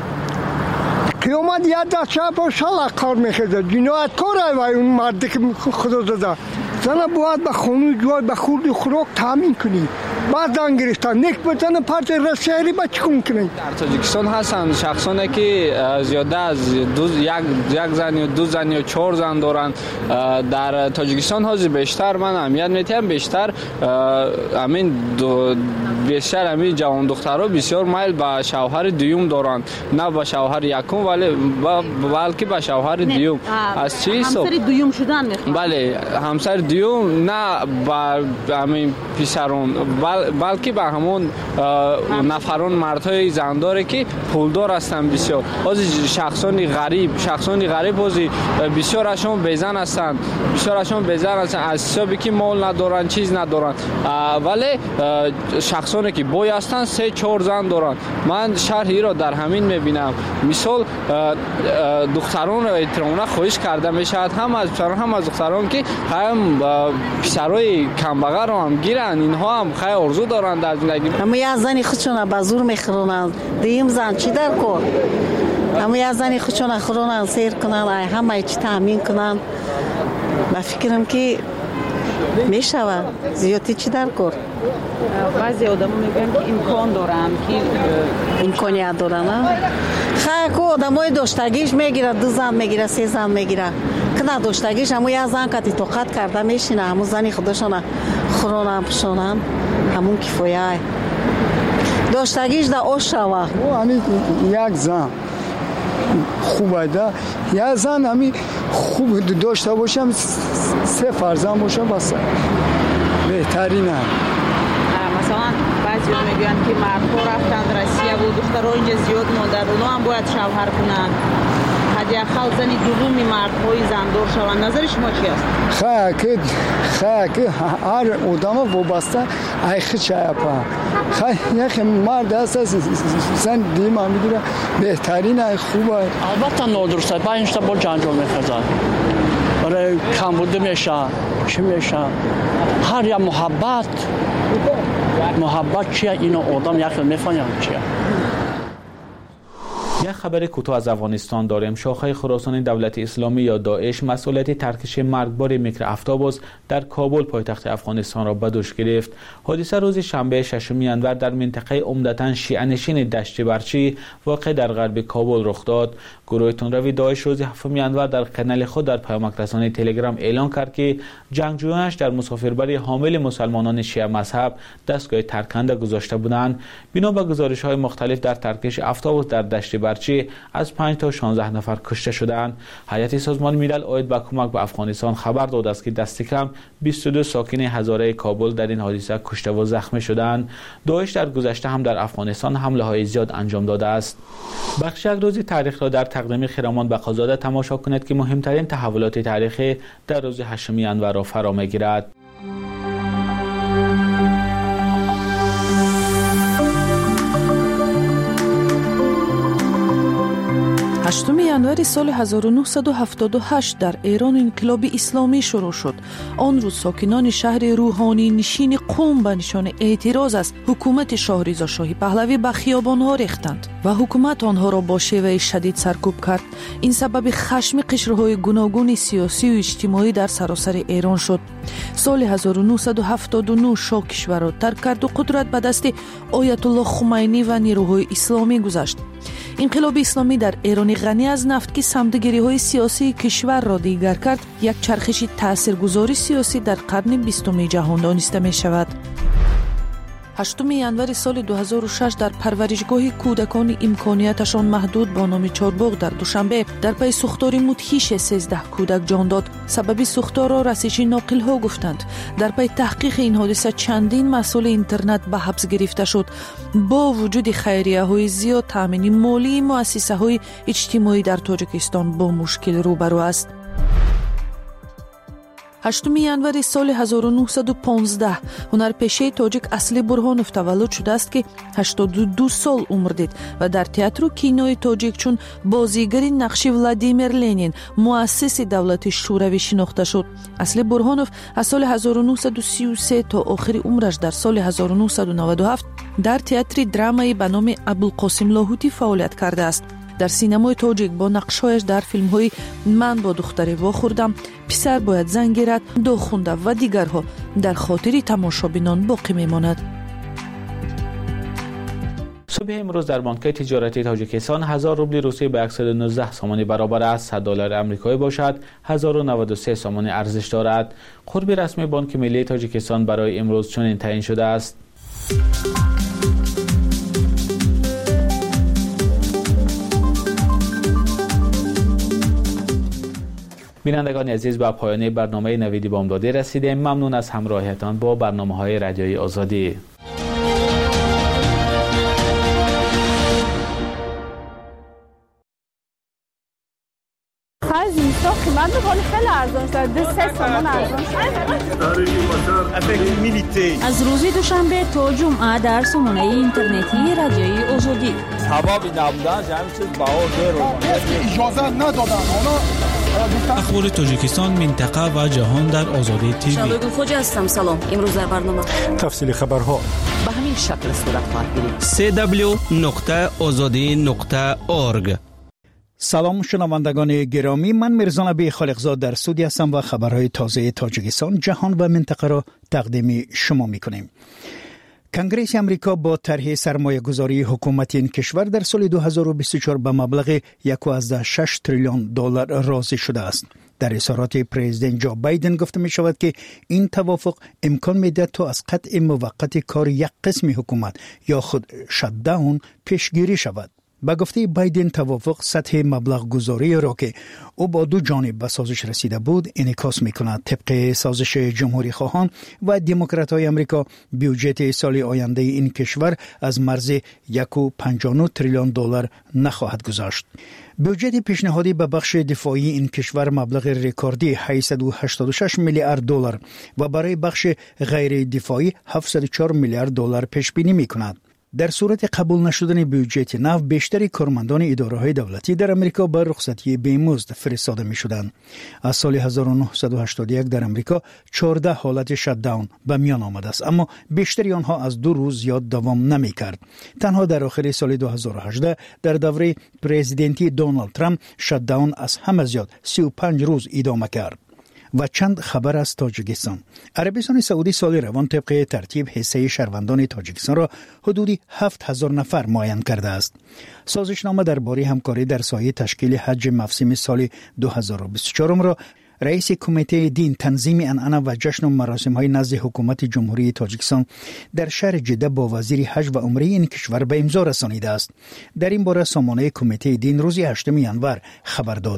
قیامت یاد دست شب و شلا کار میخواد جنایتکار وای اون مردی که خدا داده زن باید با خونه جوی با خورد و خوراک تامین کنی بعد دان گرفتن نیک بتن پارت رسیاری با چیکون کنی در تاجیکستان هستن شخصانی که زیاده از دو یک یک زن یا دو زن یا چهار زن دارن در تاجیکستان هازی بیشتر من اهمیت میتیم بیشتر همین بیشتر همین جوان دخترها بسیار میل به شوهر دوم دارن نه به شوهر یکم ولی بلکه به شوهر دوم از چی همسر دوم شدن میخوان بله همسر دوم نه به همین پسرون بلکه به همون نفران مردهای زنداره که پولدار هستند بسیار از شخصانی غریب شخصانی غریب از بسیارشون بیزن هستند بسیارشون بیزن هستند از حسابی که مال ندارن چیز ندارن ولی شخصانی که بوی هستند سه چهار زن دارن من شرحی را در همین میبینم مثال دختران را احترامانه خواهش کرده میشود هم از پسران هم از دختران که هم پسرای کمبغل رو هم گیرن اینها هم خیلی ارزو دارن در زندگی همه از زنی خودشون به زور میخرونن دیم زن چی در کن همه از زنی خودشون خرونن سیر کنن همه چی تامین کنن من فکرم که میشود زیادی چی در کن بعضی آدم میگن که امکان دارن که امکانیت دارن خیلی که آدم های داشتگیش میگیره دو زن میگیره سه زن میگیره که نداشتگیش همون یه زن که طاقت کرده میشینه همون زنی خودشون خورونن پشونن همون کفایه داشتگیش در آش شوه همین یک زن خوبه ده یک زن همین خوب داشته باشم سه فرزند باشم بس بهترینه مثلا بعضی میگن که مردها رفتند روسیه و دخترها اینجا زیاد ماندن اونا هم باید شوهر کنن حداقل زنی دومی مردهای زندار شوند نظر شما چی است؟ خیلی که خیلی که هر آدم وابسته ایخی چایپا خیلی یک مرد هست زن دیم هم میگیره بهترین ای خوبه البته نادرسته با اینشتا با جنجال میخوزن برای کم بوده میشه چی میشه هر یا محبت محبت چیه اینو آدم یک میفهمه چیه یک خبر کوتاه از افغانستان داریم. شاخه خراسان دولت اسلامی یا داعش مسئولیت ترکش مرگبار میکروافیبوس در کابل پایتخت افغانستان را به دوش گرفت. حادثه روز شنبه ششم ژانویه در منطقه عمدتاً شیعه نشین دشت برچی واقع در غرب کابل رخ داد. گروه تندروی داعش روز هفتم ژانویه در کانال خود در پیامک رسانی تلگرام اعلان کرد که جنگجویانش در مسافربری حامل مسلمانان شیعه مذهب دستگاه ترکنده گذاشته بودند. بنا به گزارش‌های مختلف در ترکش افیبوس در دشت برچی از پنج تا شانزده نفر کشته شدند. هیئت سازمان ملل عاید به کمک به افغانستان خبر داد است که دست کم بیست و دو ساکن هزاره کابل در این حادثه کشته و زخمی شدند. داعش در گذشته هم در افغانستان حمله های زیاد انجام داده است. بخش یک روز تاریخ را در تقدیم خرامان بقازاده تماشا کنید که مهمترین تحولات تاریخی در روز هشتم ژانویه را فرا میگیرد. هشتم ژانویه سال هزار و نهصد و هفتاد و هشت در ایران انقلاب اسلامی شروع شد. آن روز ساکنان شهر روحانی نشین قم به نشان اعتراض از حکومت شاه رضا شاه پهلوی به خیابان‌ها ریختند و حکومت آنها را با شیوه شدید سرکوب کرد. این سبب خشم قشرهای گوناگون سیاسی و اجتماعی در سراسر ایران شد. سال هزار و نهصد و هفتاد و نه شاه کشور را ترک کرد و قدرت به دست آیت الله خمینی و نیروهای اسلامی گذشت. انقلاب اسلامی در ایران غنی از نفت که سمتگیری‌های سیاسی کشور را دیگر کرد، یک چرخش تاثیرگذاری سیاسی در قرن بیستم جهان دانسته می شود. هشتم ژانویه سال دو هزار و شش در پرورشگاه کودکان امکانیتشان محدود با نام چارباغ در دوشنبه در پی سوختار مدهیش سیزده کودک جان داد. سبب سوختار را رسیج ناقل‌ها گفتند. در پی تحقیق این حادثه چندین مسئول اینترنت به حبس گرفته شد. با وجود خیریه‌های زیاد، تامین مالی مؤسسه‌های اجتماعی در تاجیکستان با مشکل روبرو است. هشتم январи соли ҳазору нуҳсаду понздаҳ ҳунарпешаи тоҷик Асли Бурҳонов таваллуд шудааст, ки ҳаштоду ду сол умр дид ва дар театру кинои тоҷик чун бозигари нақши Владимир Ленин, муассиси давлати шӯравӣ шинохта шуд. Асли Бурҳонов аз соли ҳазору нуҳсаду сию се то охири умраш дар соли ҳазору нуҳсаду наваду ҳафт дар театри драмаи ба номи Абулқосим Лоҳутӣ фаъолият кардааст. дар синамои тоҷик бо нақшҳояш дар филмҳои Ман бо духтаре вохӯрдам, Писар бояд занг гирад, Дог хунда ва дигарҳо дар хотири тамошобинон боқӣ мемонад. صبح امروز در بانک‌های تجارتی تاجیکستان هزار روبل روسی به صد و نوزده سامانی برابر است. صد دلار آمریکایی باشد هزار و نود و سه سامانی ارزش دارد. قرب رسمی بانک ملی تاجیکستان برای امروز چنین تعیین شده است. بینندگان عزیز، به پایان برنامه نویدی بامدادی رسیدیم. ممنون از همراهیتان با برنامه‌های رادیوی آزادی. از این سا قیمت بخوری خیلی ارزان شد. دو سه سامان ارزان شد. از روزی دوشنبه تا جمعه در سامانه اینترنتی رادیوی آزادی. سبب نبودن جمع چیز بها دیر اجازه ندادن. اخبار تاجیکستان، منطقه و جهان در آزادی تیوی. شبگون خوجه هستم. سلام. امروز در برنامه تفصیل خبرها به همین شکل صورت خواهد گرفت. سی دبلیو نقطه آزادی نقطه اورگ. سلام شنوندگان گرامی، من میرزا نبی خالقزاد در استودیو هستم و خبرهای تازه تاجیکستان، جهان و منطقه را تقدیم شما میکنیم. کنگره امریکا با طرح سرمایه گذاری حکومت این کشور در سال دو هزار و بیست و چهار به مبلغ یک و شش تریلیون دلار راضی شده است. در اظهارات پرزیدنت جو بایدن گفته می شود که این توافق امکان میده تا از قطع موقت کار یک قسم حکومت یا خود شت‌داون پیشگیری شود. با گفته بایدن توافق سطح مبلغ گذاری را که او با دو جانب به سازش رسیده بود انعکاس می‌کند. طبق سازش جمهوری خواهان و دموکرات‌های آمریکا، بودجه سال آینده این کشور از مرز یک و پنجاه و نه تریلیون دلار نخواهد گذشت. بودجه پیشنهادی به بخش دفاعی این کشور مبلغ رکوردی هشتصد و هشتاد و شش میلیارد دلار و برای بخش غیر دفاعی هفتصد و چهار میلیارد دلار پیش بینی می‌کند. در صورت قبول نشدن بودجه نو، بیشتر کارمندان اداره‌های دولتی در امریکا به رخصتی بیمزد فرستاده می‌شدند. از سال هزار و نهصد و هشتاد و یک در امریکا چهارده حالت شت‌داون به میان آمده است، اما بیشتری آنها از دو روز زیاد دوام نمی‌کرد. تنها در آخر سال دو هزار و هجده در دوره پرزیدنتی دونالد ترامپ شت‌داون از همه زیاد سی و پنج روز ادامه کرد. و چند خبر از تاجیکستان. عربستان سعودی سال روان طبق ترتیب حصه شهروندان تاجیکستان را حدودی هفت هزار نفر معین کرده است. سازشنامه درباره همکاری در سایه تشکیل حج موسم سال دو هزار و بیست و چهار را رئیس کمیته دین، تنظیم عنعنه و جشن و مراسم‌های نزد حکومت جمهوری تاجیکستان در شهر جده با وزیر حج و عمره این کشور به امضا رسانیده است. در این باره سامانه کمیته دین روز هشتم ژانویه خبر داد.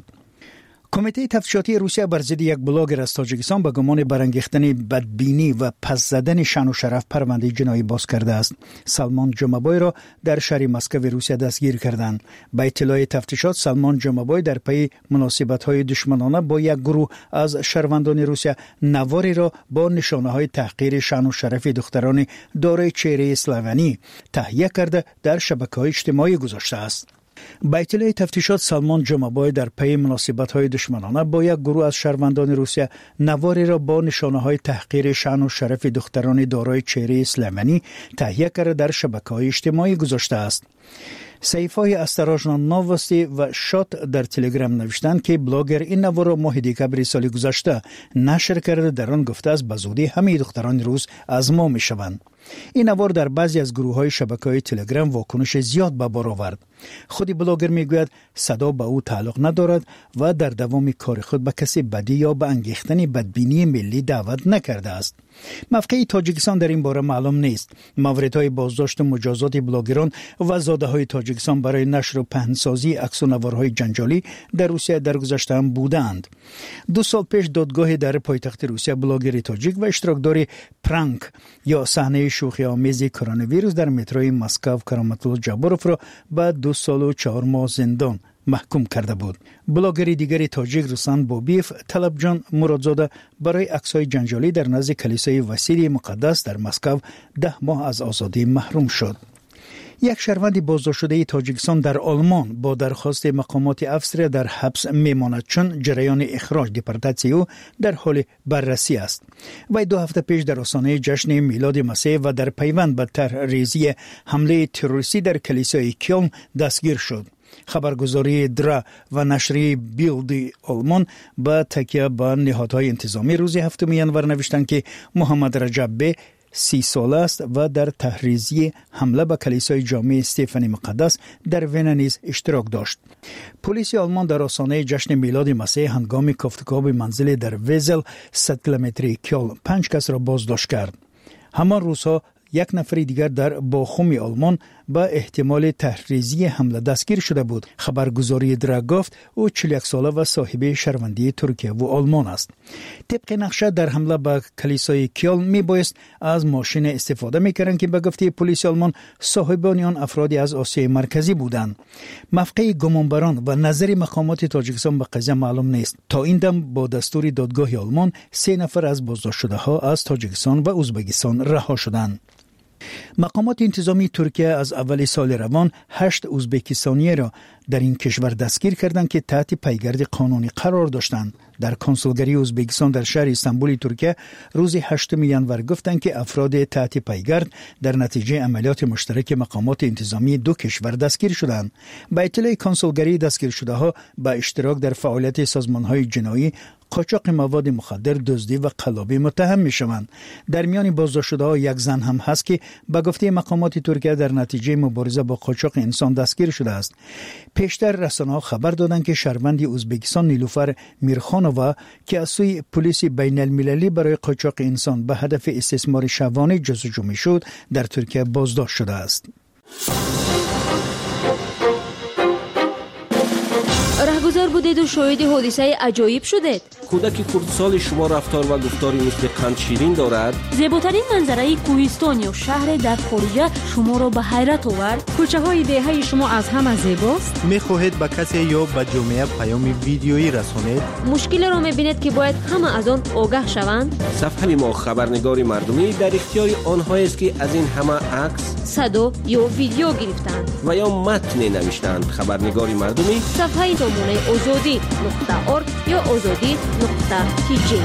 کمیته تفتیشاتی روسیه بر ضد یک بلاگر از تاجیکستان به گمان برانگیختن بدبینی و پس زدن شأن و شرف پرونده جنایی باز کرده است. سلمان جمعبای را در شهر مسکو روسیه دستگیر کردند. با اطلاع تفتیشات، سلمان جمعبای در پی مناسبت‌های دشمنانه با یک گروه از شهروندان روسیه نواری را با نشانه‌های تحقیر شأن و شرف دختران دارای چهره اسلوونی تهیه کرده در شبکه‌های اجتماعی گذاشته است. با اطلاع تفتیشات، سلمان جمعبای در پی مناسبت‌های دشمنانه با یک گروه از شهروندان روسیه نواری را با نشانه‌های تحقیر شأن و شرف دختران دارای چهره اسلوونی تهیه کرده در شبکه‌های اجتماعی گذاشته است. صحیفه‌های استراژنا نووستی و شات در تلگرام نوشتند که بلاگر این نوار را ماه دکبر سال گذشته نشر کرده. در آن گفته است به زودی همه دختران روس از ما می‌شوند. این نوار در بعضی از گروه‌های شبکه‌های تلگرام واکنش زیاد به بار آورد. خود بلاگر میگوید صدا به او تعلق ندارد و در دوام کار خود به کسی بدی یا به انگیختن بدبینی ملی دعوت نکرده است. موقع تاجیکستان در این باره معلوم نیست. موردهای بازداشت و مجازات بلاگران و زاده‌های تاجیکستان برای نشر و پهنسازی عکس و نوارهای جنجالی در روسیه در گذشته هم بودند. دو سال پیش دادگاه در پایتخت روسیه بلاگر تاجیک و اشتراکدار پرانک یا صحنه شوخی آمیز کرونا ویروس در متروی مسکو کرامتولو جابروف را بعد دو سال و چهار ماه زندان محکوم کرده بود. بلاگر دیگری تاجیک رسان بوبیف طلبجان مرادزاده برای عکس‌های جنجالی در نزد کلیسای وسیل مقدس در مسکو ده ماه از آزادی محروم شد. یک شهروند بازداشت شده تاجیکستان در آلمان با درخواست مقامات افسر در حبس میماند چون جریان اخراج دیپورتاسیون او در حال بررسی است. وی دو هفته پیش در آستانه جشن میلاد مسیح و در پیوند به طرحریزی حمله تروریستی در کلیسای کیلن دستگیر شد. خبرگزاری درا و نشریه بیلد آلمان با تکیه به نهادهای انتظامی روز هفتم ژانویه نوشتند که محمد رجب به سی سال است و در تحریزی حمله به کلیسای جامع استفانی مقدس در وین نیز اشتراک داشت. پلیس آلمان در آستانه جشن میلاد مسیح هنگام کافتکاب منزل در وزل صد کیلومتری کیل پنج کس را بازداشت کرد. همان روزها یک نفر دیگر در باخوم آلمان با احتمال تحریزی حمله دستگیر شده بود. خبرگزاری درا گفت او چهل و یک ساله و صاحب شهروندی ترکیه و آلمان است. طبق نقشه در حمله به کلیسای کیل می بایست از ماشین استفاده میکردند که به گفته پلیس آلمان صاحبان آن افرادی از آسیای مرکزی بودند. موقع گمانبران و نظر مقامات تاجیکستان به قضیه معلوم نیست. تا این دم با دستور دادگاه آلمان سه نفر از بازداشت شده ها از تاجیکستان و ازبکستان رها شدند. مقامات انتظامی ترکیه از اول سال روان هشت ازبکستانی را در این کشور دستگیر کردند که تحت پیگرد قانونی قرار داشتند. در کنسولگری ازبکستان در شهر استانبول ترکیه روز هشتم ژانویه گفتند که افراد تحت پیگرد در نتیجه عملیات مشترک مقامات انتظامی دو کشور دستگیر شدند. با اطلاع کنسولگری دستگیر شده ها با اشتراک در فعالیت سازمان‌های جنایی، قاچاق مواد مخدر، دزدی و قلابی متهم می‌شوند. در میان بازداشت شده‌ها یک زن هم هست که به گفته مقامات ترکیه در نتیجه مبارزه با قاچاق انسان دستگیر شده است. پیشتر رسانه‌ها خبر دادند که شهروند ازبکستان نیلوفر میرخانووا که از سوی پلیس بین المللی برای قاچاق انسان به هدف استثمار شبانه جستجو می‌شد در ترکیه بازداشت شده است. رهگذر بودید و شاهد حادثه عجایب شدید. کودک کردسال شما رفتار و گفتاری مثل قند شیرین دارد. زیباترین منظره کوهستان یا شهر در خارج شما را به حیرت آورد. کوچه های دهه شما از همه زیباست. میخواهید به کسی یا به جامعه پیام ویدیویی رسانید. مشکل را میبینید که باید همه از آن آگاه شوند. صفحه ما خبرنگار مردمی در اختیار آنهایی است که از این همه عکس، صدا یا ویدیو گرفتند و یا متن نوشتند. خبرنگار مردمی صفحه سامانه آزادی نقطه ارگ یا آزادی نقطه تی جی.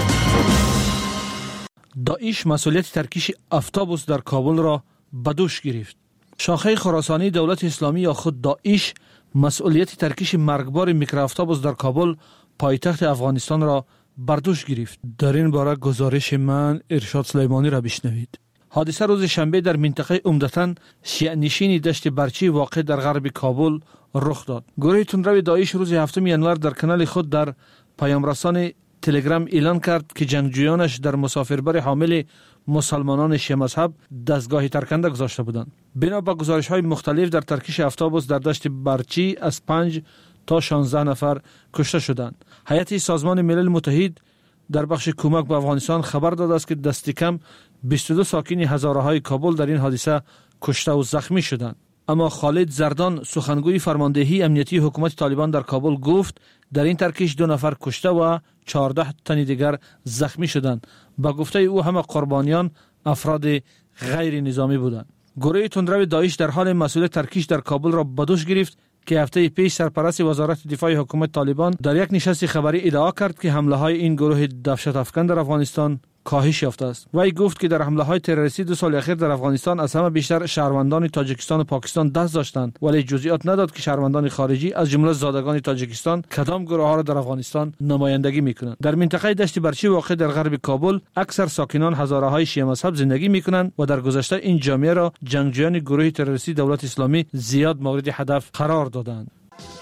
داعش مسئولیت ترکیش افتابوس در کابل را به دوش گرفت. شاخه خراسانی دولت اسلامی یا خود داعش مسئولیت ترکیش مرگبار میکروآفتابوس در کابل پایتخت افغانستان را بر دوش گرفت. در این باره گزارش من ارشاد سلیمانی را بشنوید. حادثه روز شنبه در منطقه عمدتاً شیعه نشین دشت برچی واقع در غرب کابل رخ داد. گروه تندرو داعش روز هفتم ژانویه در کانال خود در پیام رسان تلگرام اعلان کرد که جنگجویانش در مسافربر حامل مسلمانان شیعه مذهب دستگاه ترکنده گذاشته بودند. بنا به گزارش‌های مختلف در ترکیش افتابوس در دشت برچی از پنج تا شانزده نفر کشته شدند. هیئت سازمان ملل متحد در بخش کمک به افغانستان خبر داده است که دست کم بیست و دو ساکن هزاره‌های کابل در این حادثه کشته و زخمی شدند. اما خالد زردان سخنگوی فرماندهی امنیتی حکومت طالبان در کابل گفت در این ترکیش دو نفر کشته و چهارده تن دیگر زخمی شدند. با گفته او همه قربانیان افراد غیر نظامی بودند. گروه تندرو داعش در حال مسئولیت ترکیش در کابل را به دوش گرفت که هفته پیش سرپرست وزارت دفاع حکومت طالبان در یک نشست خبری ادعا کرد که حمله های این گروه دهشت افکن در افغانستان کاهش یافته است. وی گفت که در حمله های تروریستی دو سال اخیر در افغانستان از همه بیشتر شهروندان تاجیکستان و پاکستان دست داشتند، ولی جزئیات نداد که شهروندان خارجی از جمله زادگان تاجیکستان کدام گروه ها را در افغانستان نمایندگی میکنند. در منطقه دشت برچی واقع در غرب کابل اکثر ساکنان هزاره های شیعه مذهب زندگی میکنند و در گذشته این جامعه را جنگجویان گروه تروریستی دولت اسلامی زیاد مورد هدف قرار دادند.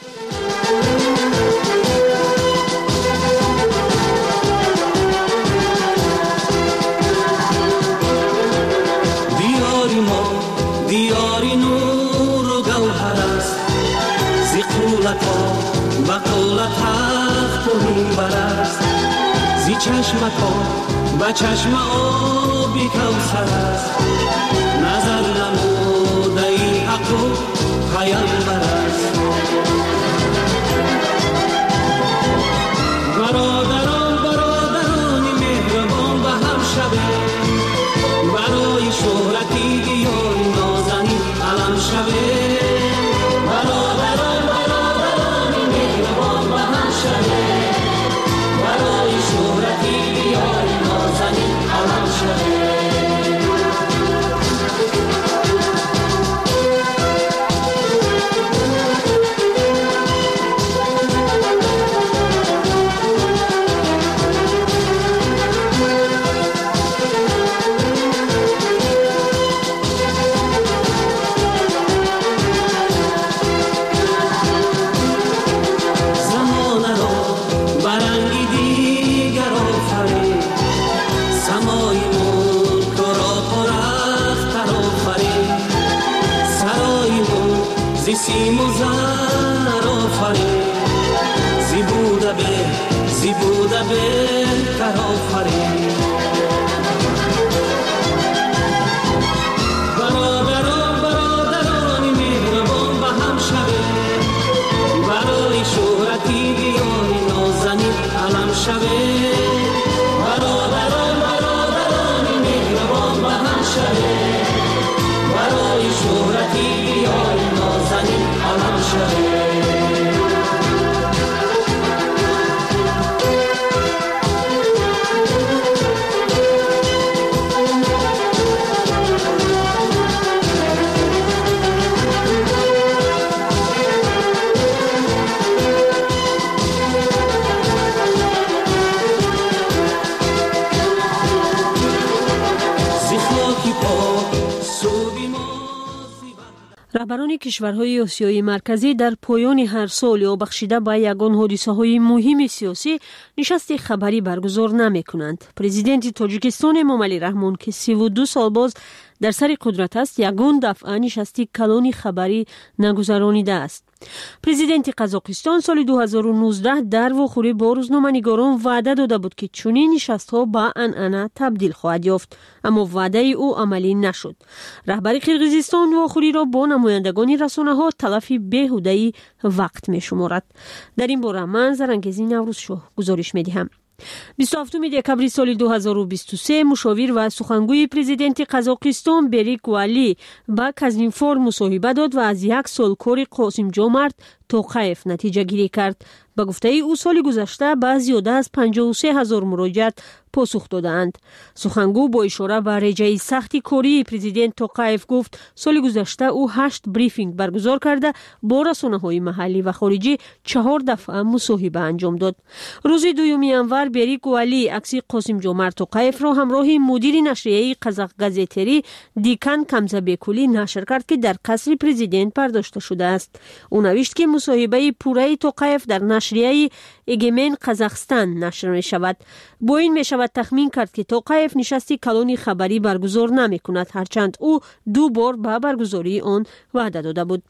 دیاری نور و گوهر است زی قولت ها و قولت تخت و منبر است زی چشمت ها و چشم آبی کوثر است نظر نموده ای حق و پیامبر است رهبران کشورهای آسیای مرکزی در پایان هر سال یا بخشیده به یگان حادثه‌های مهم سیاسی نشست خبری برگزار نمی‌کنند. پرزیدنت تاجیکستان امامعلی رحمان که سی و دو سال باز در سر قدرت است، یگان دفعه نشستی کلان خبری نگذرانیده است. پرزیدنت قزاقستان سال دو هزار و نوزده در واخوری با روزنامه‌نگاران وعده داده بود که چنین نشست‌ها به عنعنه تبدیل خواهد یافت، اما وعده او عملی نشد. رهبر قرقیزستان واخوری را با نمایندگان رسانه‌ها تلف بیهوده‌ای وقت می‌شمارد. در این باره من زرنگزی نوروزشو گزارش می‌دهم. بیست و هفتم دکامبر سال دو هزار و بیست و سه مشاور و سخنگوی پرزیدنت قزاقستان بریک والی با کازینفور مصاحبه داد و از یک سال کار قاسم جمعت توقیف نتیجه گیری کرد. با گفته ای او سال گذشته به زیاده از پنجاه و سه هزار مراجعت پاسخ دادند. سخنگو با اشاره به رجای سختی کاری پرزیدنت توقیف گفت سال گذشته او هشت بریفینگ برگزار کرده با رسانه‌های محلی و خارجی چهار دفعه مصاحبه انجام داد. روز دوم ینور بریک والی عکس قاسم جمعت توقیف را همراه مدیر نشریه قزاق گازیتری دیکان کمزبکولی نشر کرد که در قصر پرزیدنت برداشته شده است. او نوشت که مصاحبه پوره توقیف در نشریه ایگمن قزاقستان نشر می شود. با این می شود تخمین کرد که توقیف نشستی کلان خبری برگزار نمی کند، هرچند او دو بار به برگزاری آن وعده داده بود.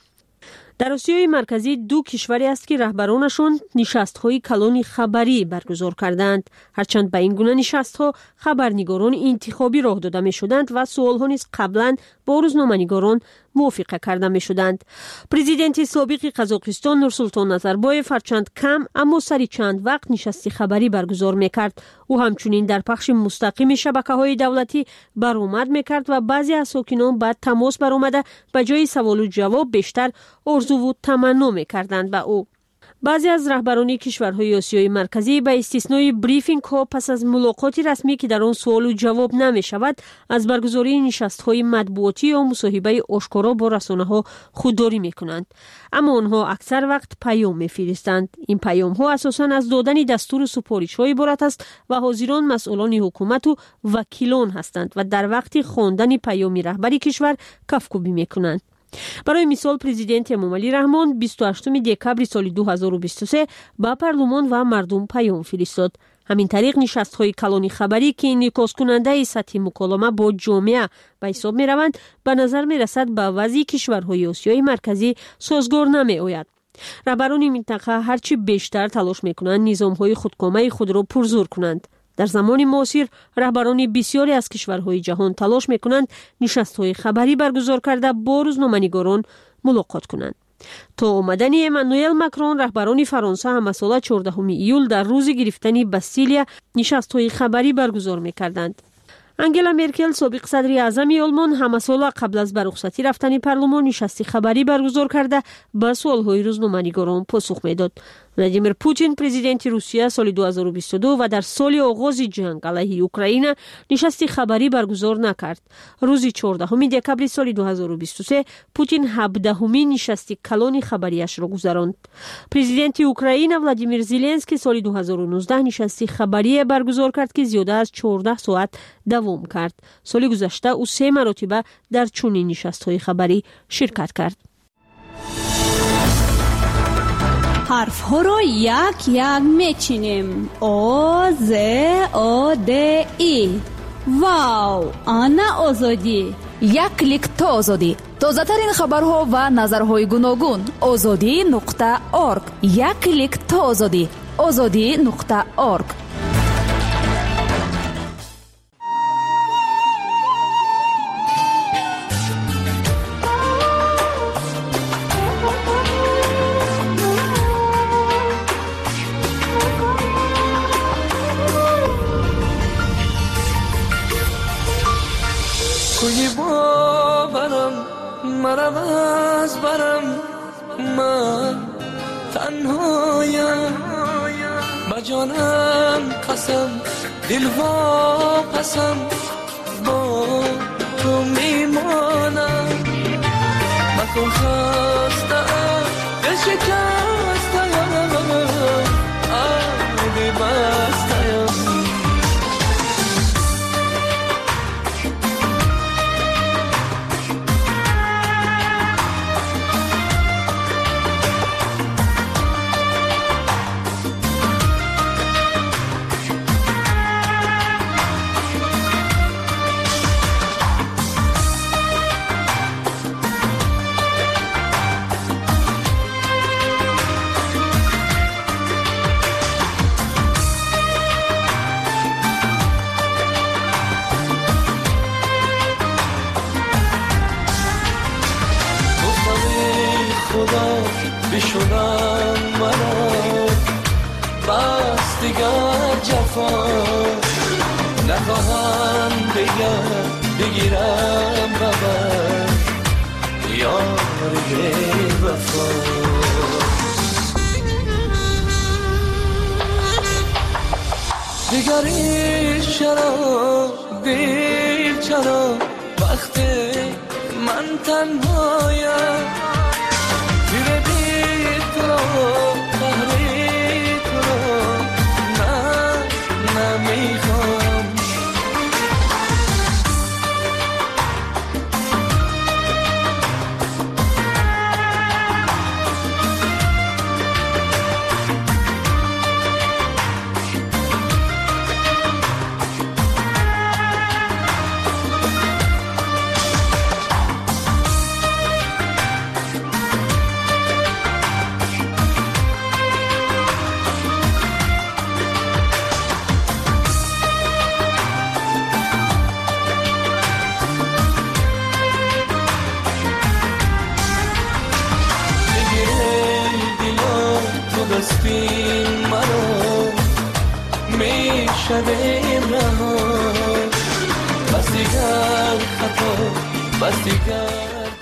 در آسیای مرکزی دو کشوری است که رهبرانشون نشست‌های کلان خبری برگزار کردند، هرچند به این گونه نشست‌ها خبرنگاران انتخابی راه داده می‌شدند و سوال‌ها نیز قبلا با روزنامه‌نگاران موافقه کرده می‌شدند. پرزیدنت سابق قزاقستان نورسولطان نظربایف هرچند کم اما سری چند وقت نشستی خبری برگزار می‌کرد. او همچنین در پخش مستقیم شبکه‌های دولتی برآمد می‌کرد و بعضی از ساکنان بعد تماس برآمده به جای سوال و جواب بیشتر آرزو و تمنا می‌کردند به او. بعضی از رهبران کشورهای آسیای مرکزی به استثنای بریفینگ ها پس از ملاقات رسمی که در آن سوال و جواب نمی شود از برگزاری نشست های مطبوعاتی یا مصاحبه آشکارا با رسانه ها خودداری می کنند، اما آنها اکثر وقت پیام می فرستند. این پیام ها اساساً از دادن دستور سفارش های عبارت است و حاضران مسئولان حکومت و وکیلان هستند و در وقت خواندن پیام رهبری کشور کفکوبی می کنند. برای مثال پرزیدنت امامعلی رحمان بیست و هشتم دکامبر سال دو هزار و بیست و سه با پارلمان و مردم پیام فرستاد. همین طریق نشست‌های کلان خبری که انعکاس کننده سطح مکالمه با جامعه به حساب می‌روند به نظر می‌رسد با وضع کشورهای آسیای مرکزی سازگار نمی‌آید. رهبران منطقه هرچی بیشتر تلاش می‌کنند نظام‌های خودکامه خود را پرزور کنند. در زمان معاصر رهبران بسیاری از کشورهای جهان تلاش می‌کنند نشست‌های خبری برگزار کرده با روزنامه‌نگاران ملاقات کنند. تا آمدن امانوئل ماکرون رهبران فرانسه هم سال چهاردهم ایول در روز گرفتن باستیلیا نشست‌های خبری برگزار می‌کردند. انگلا مرکل سابق صدر اعظم آلمان هم سال قبل از بررخصتی رفتن پارلمان نشستی خبری برگزار کرده به سوال‌های روزنامه‌نگاران پاسخ می‌داد. ولادیمیر پوتین پرزیدنت روسیه سال دو هزار و بیست و دو و در سال آغاز جنگ علیه اوکراین نشستی خبری برگزار نکرد. روز چهاردهم دکامبر سال دو هزار و بیست و سه پوتین هفدهمین نشستی کلان خبریش را گذراند. پرزیدنت اوکراین ولادیمیر زلنسکی سال دو هزار و نوزده نشستی خبری برگزار کرد که زیاده از چهارده ساعت دوام کرد. سال گذشته او سه مرتبه در چنین نشست‌های خبری شرکت کرد. حرف ها رو یک یک میچینیم. او ز او د ای. واو، آنا آزادی. یک کلیک تا آزادی. تازه ترین خبرها و نظرهای گوناگون. آزادی نقطه اورگ. یک کلیک تا آزادی. آزادی نقطه اورگ. کوی باورم مرم از برم من تنهایم با جانم قسم دل واپسم با تو میمانم مکن خستم دل شکستم آبی بستم خدا بشونم منو بس دیگر جفا نخواهم دیگر بگیرم ببر یار وفا دیگری چرا دیر چرا وقتی من تنهایم تیره بی تو رو قهری تو رو نه نمیخوام دستین منو میشویم رها بس دیگر خطا بس دیگر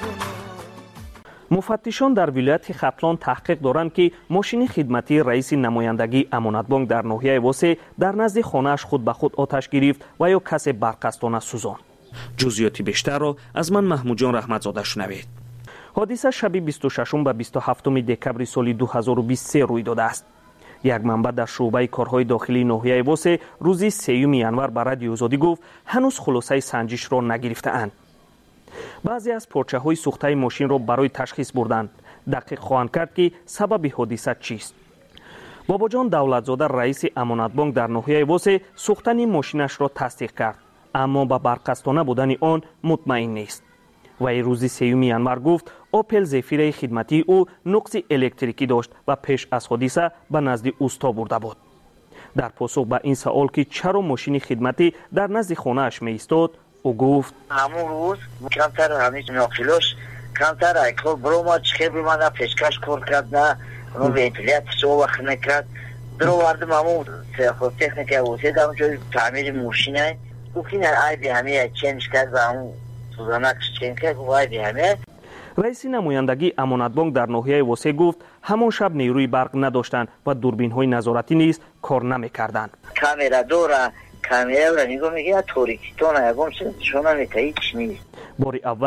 مفتشان در ولایت ختلان تحقیق دارند که ماشین خدمتی رئیس نمایندگی امانت بانک در ناحیه واسه در نزد خانه‌اش خود به خود آتش گرفت و یا کسی برقصدانه سوزاند. جزئیات بیشتر را از من محمود جان رحمتزاده شنوید. حادثه شب بیست و ششم و بیست و هفتم دکبر سال دو هزار و بیست و سه روی داده است. یک منبع در شعبه کارهای داخلی ناحیه واسه روز سیوم ینور به رادیو آزادی گفت هنوز خلاصه سنجش را نگرفته‌اند. بعضی از پارچه های سوخته ماشین را برای تشخیص بردند. دقیق خواهند کرد که سبب حادثه چیست. باباجان دولتزاده رئیس امانت بانک در ناحیه واسه سوختن ماشینش را تصدیق کرد، اما به برقصدانه بودن آن مطمئن نیست. و روز سیوم ینور گفت اوپل زفیر خدمتی او نقص الکتریکی داشت و پیش از حادثه به نزد اوستا برده بود. در پاسخ به این سوال که چرا ماشین خدمتی در نزد خانه اش می ایستاد، او گفت همون روز کمتر همیشه ناخیلوش کمتر ایکل برو ما چخیر بمانده پیشکش کار کرد نه اون وینتیلیت شو وقت نکرد درو واردم همون خود تکنیکه واسه دارم جوی تعمیر ماشینه گفتین ای بی همه چنج کرد و همون سوزانکش چنج کرد و ای بی همه. رئیس نمایندگی امانت بانک در ناحیه واسه گفت همان شب نیروی برق نداشتند و دوربین های نظارتی نیز کار نمیکردند. کامera داره کامera را نگاه میگه تاریکی تو نه گم شد شما میتایی چی نیست. باری اول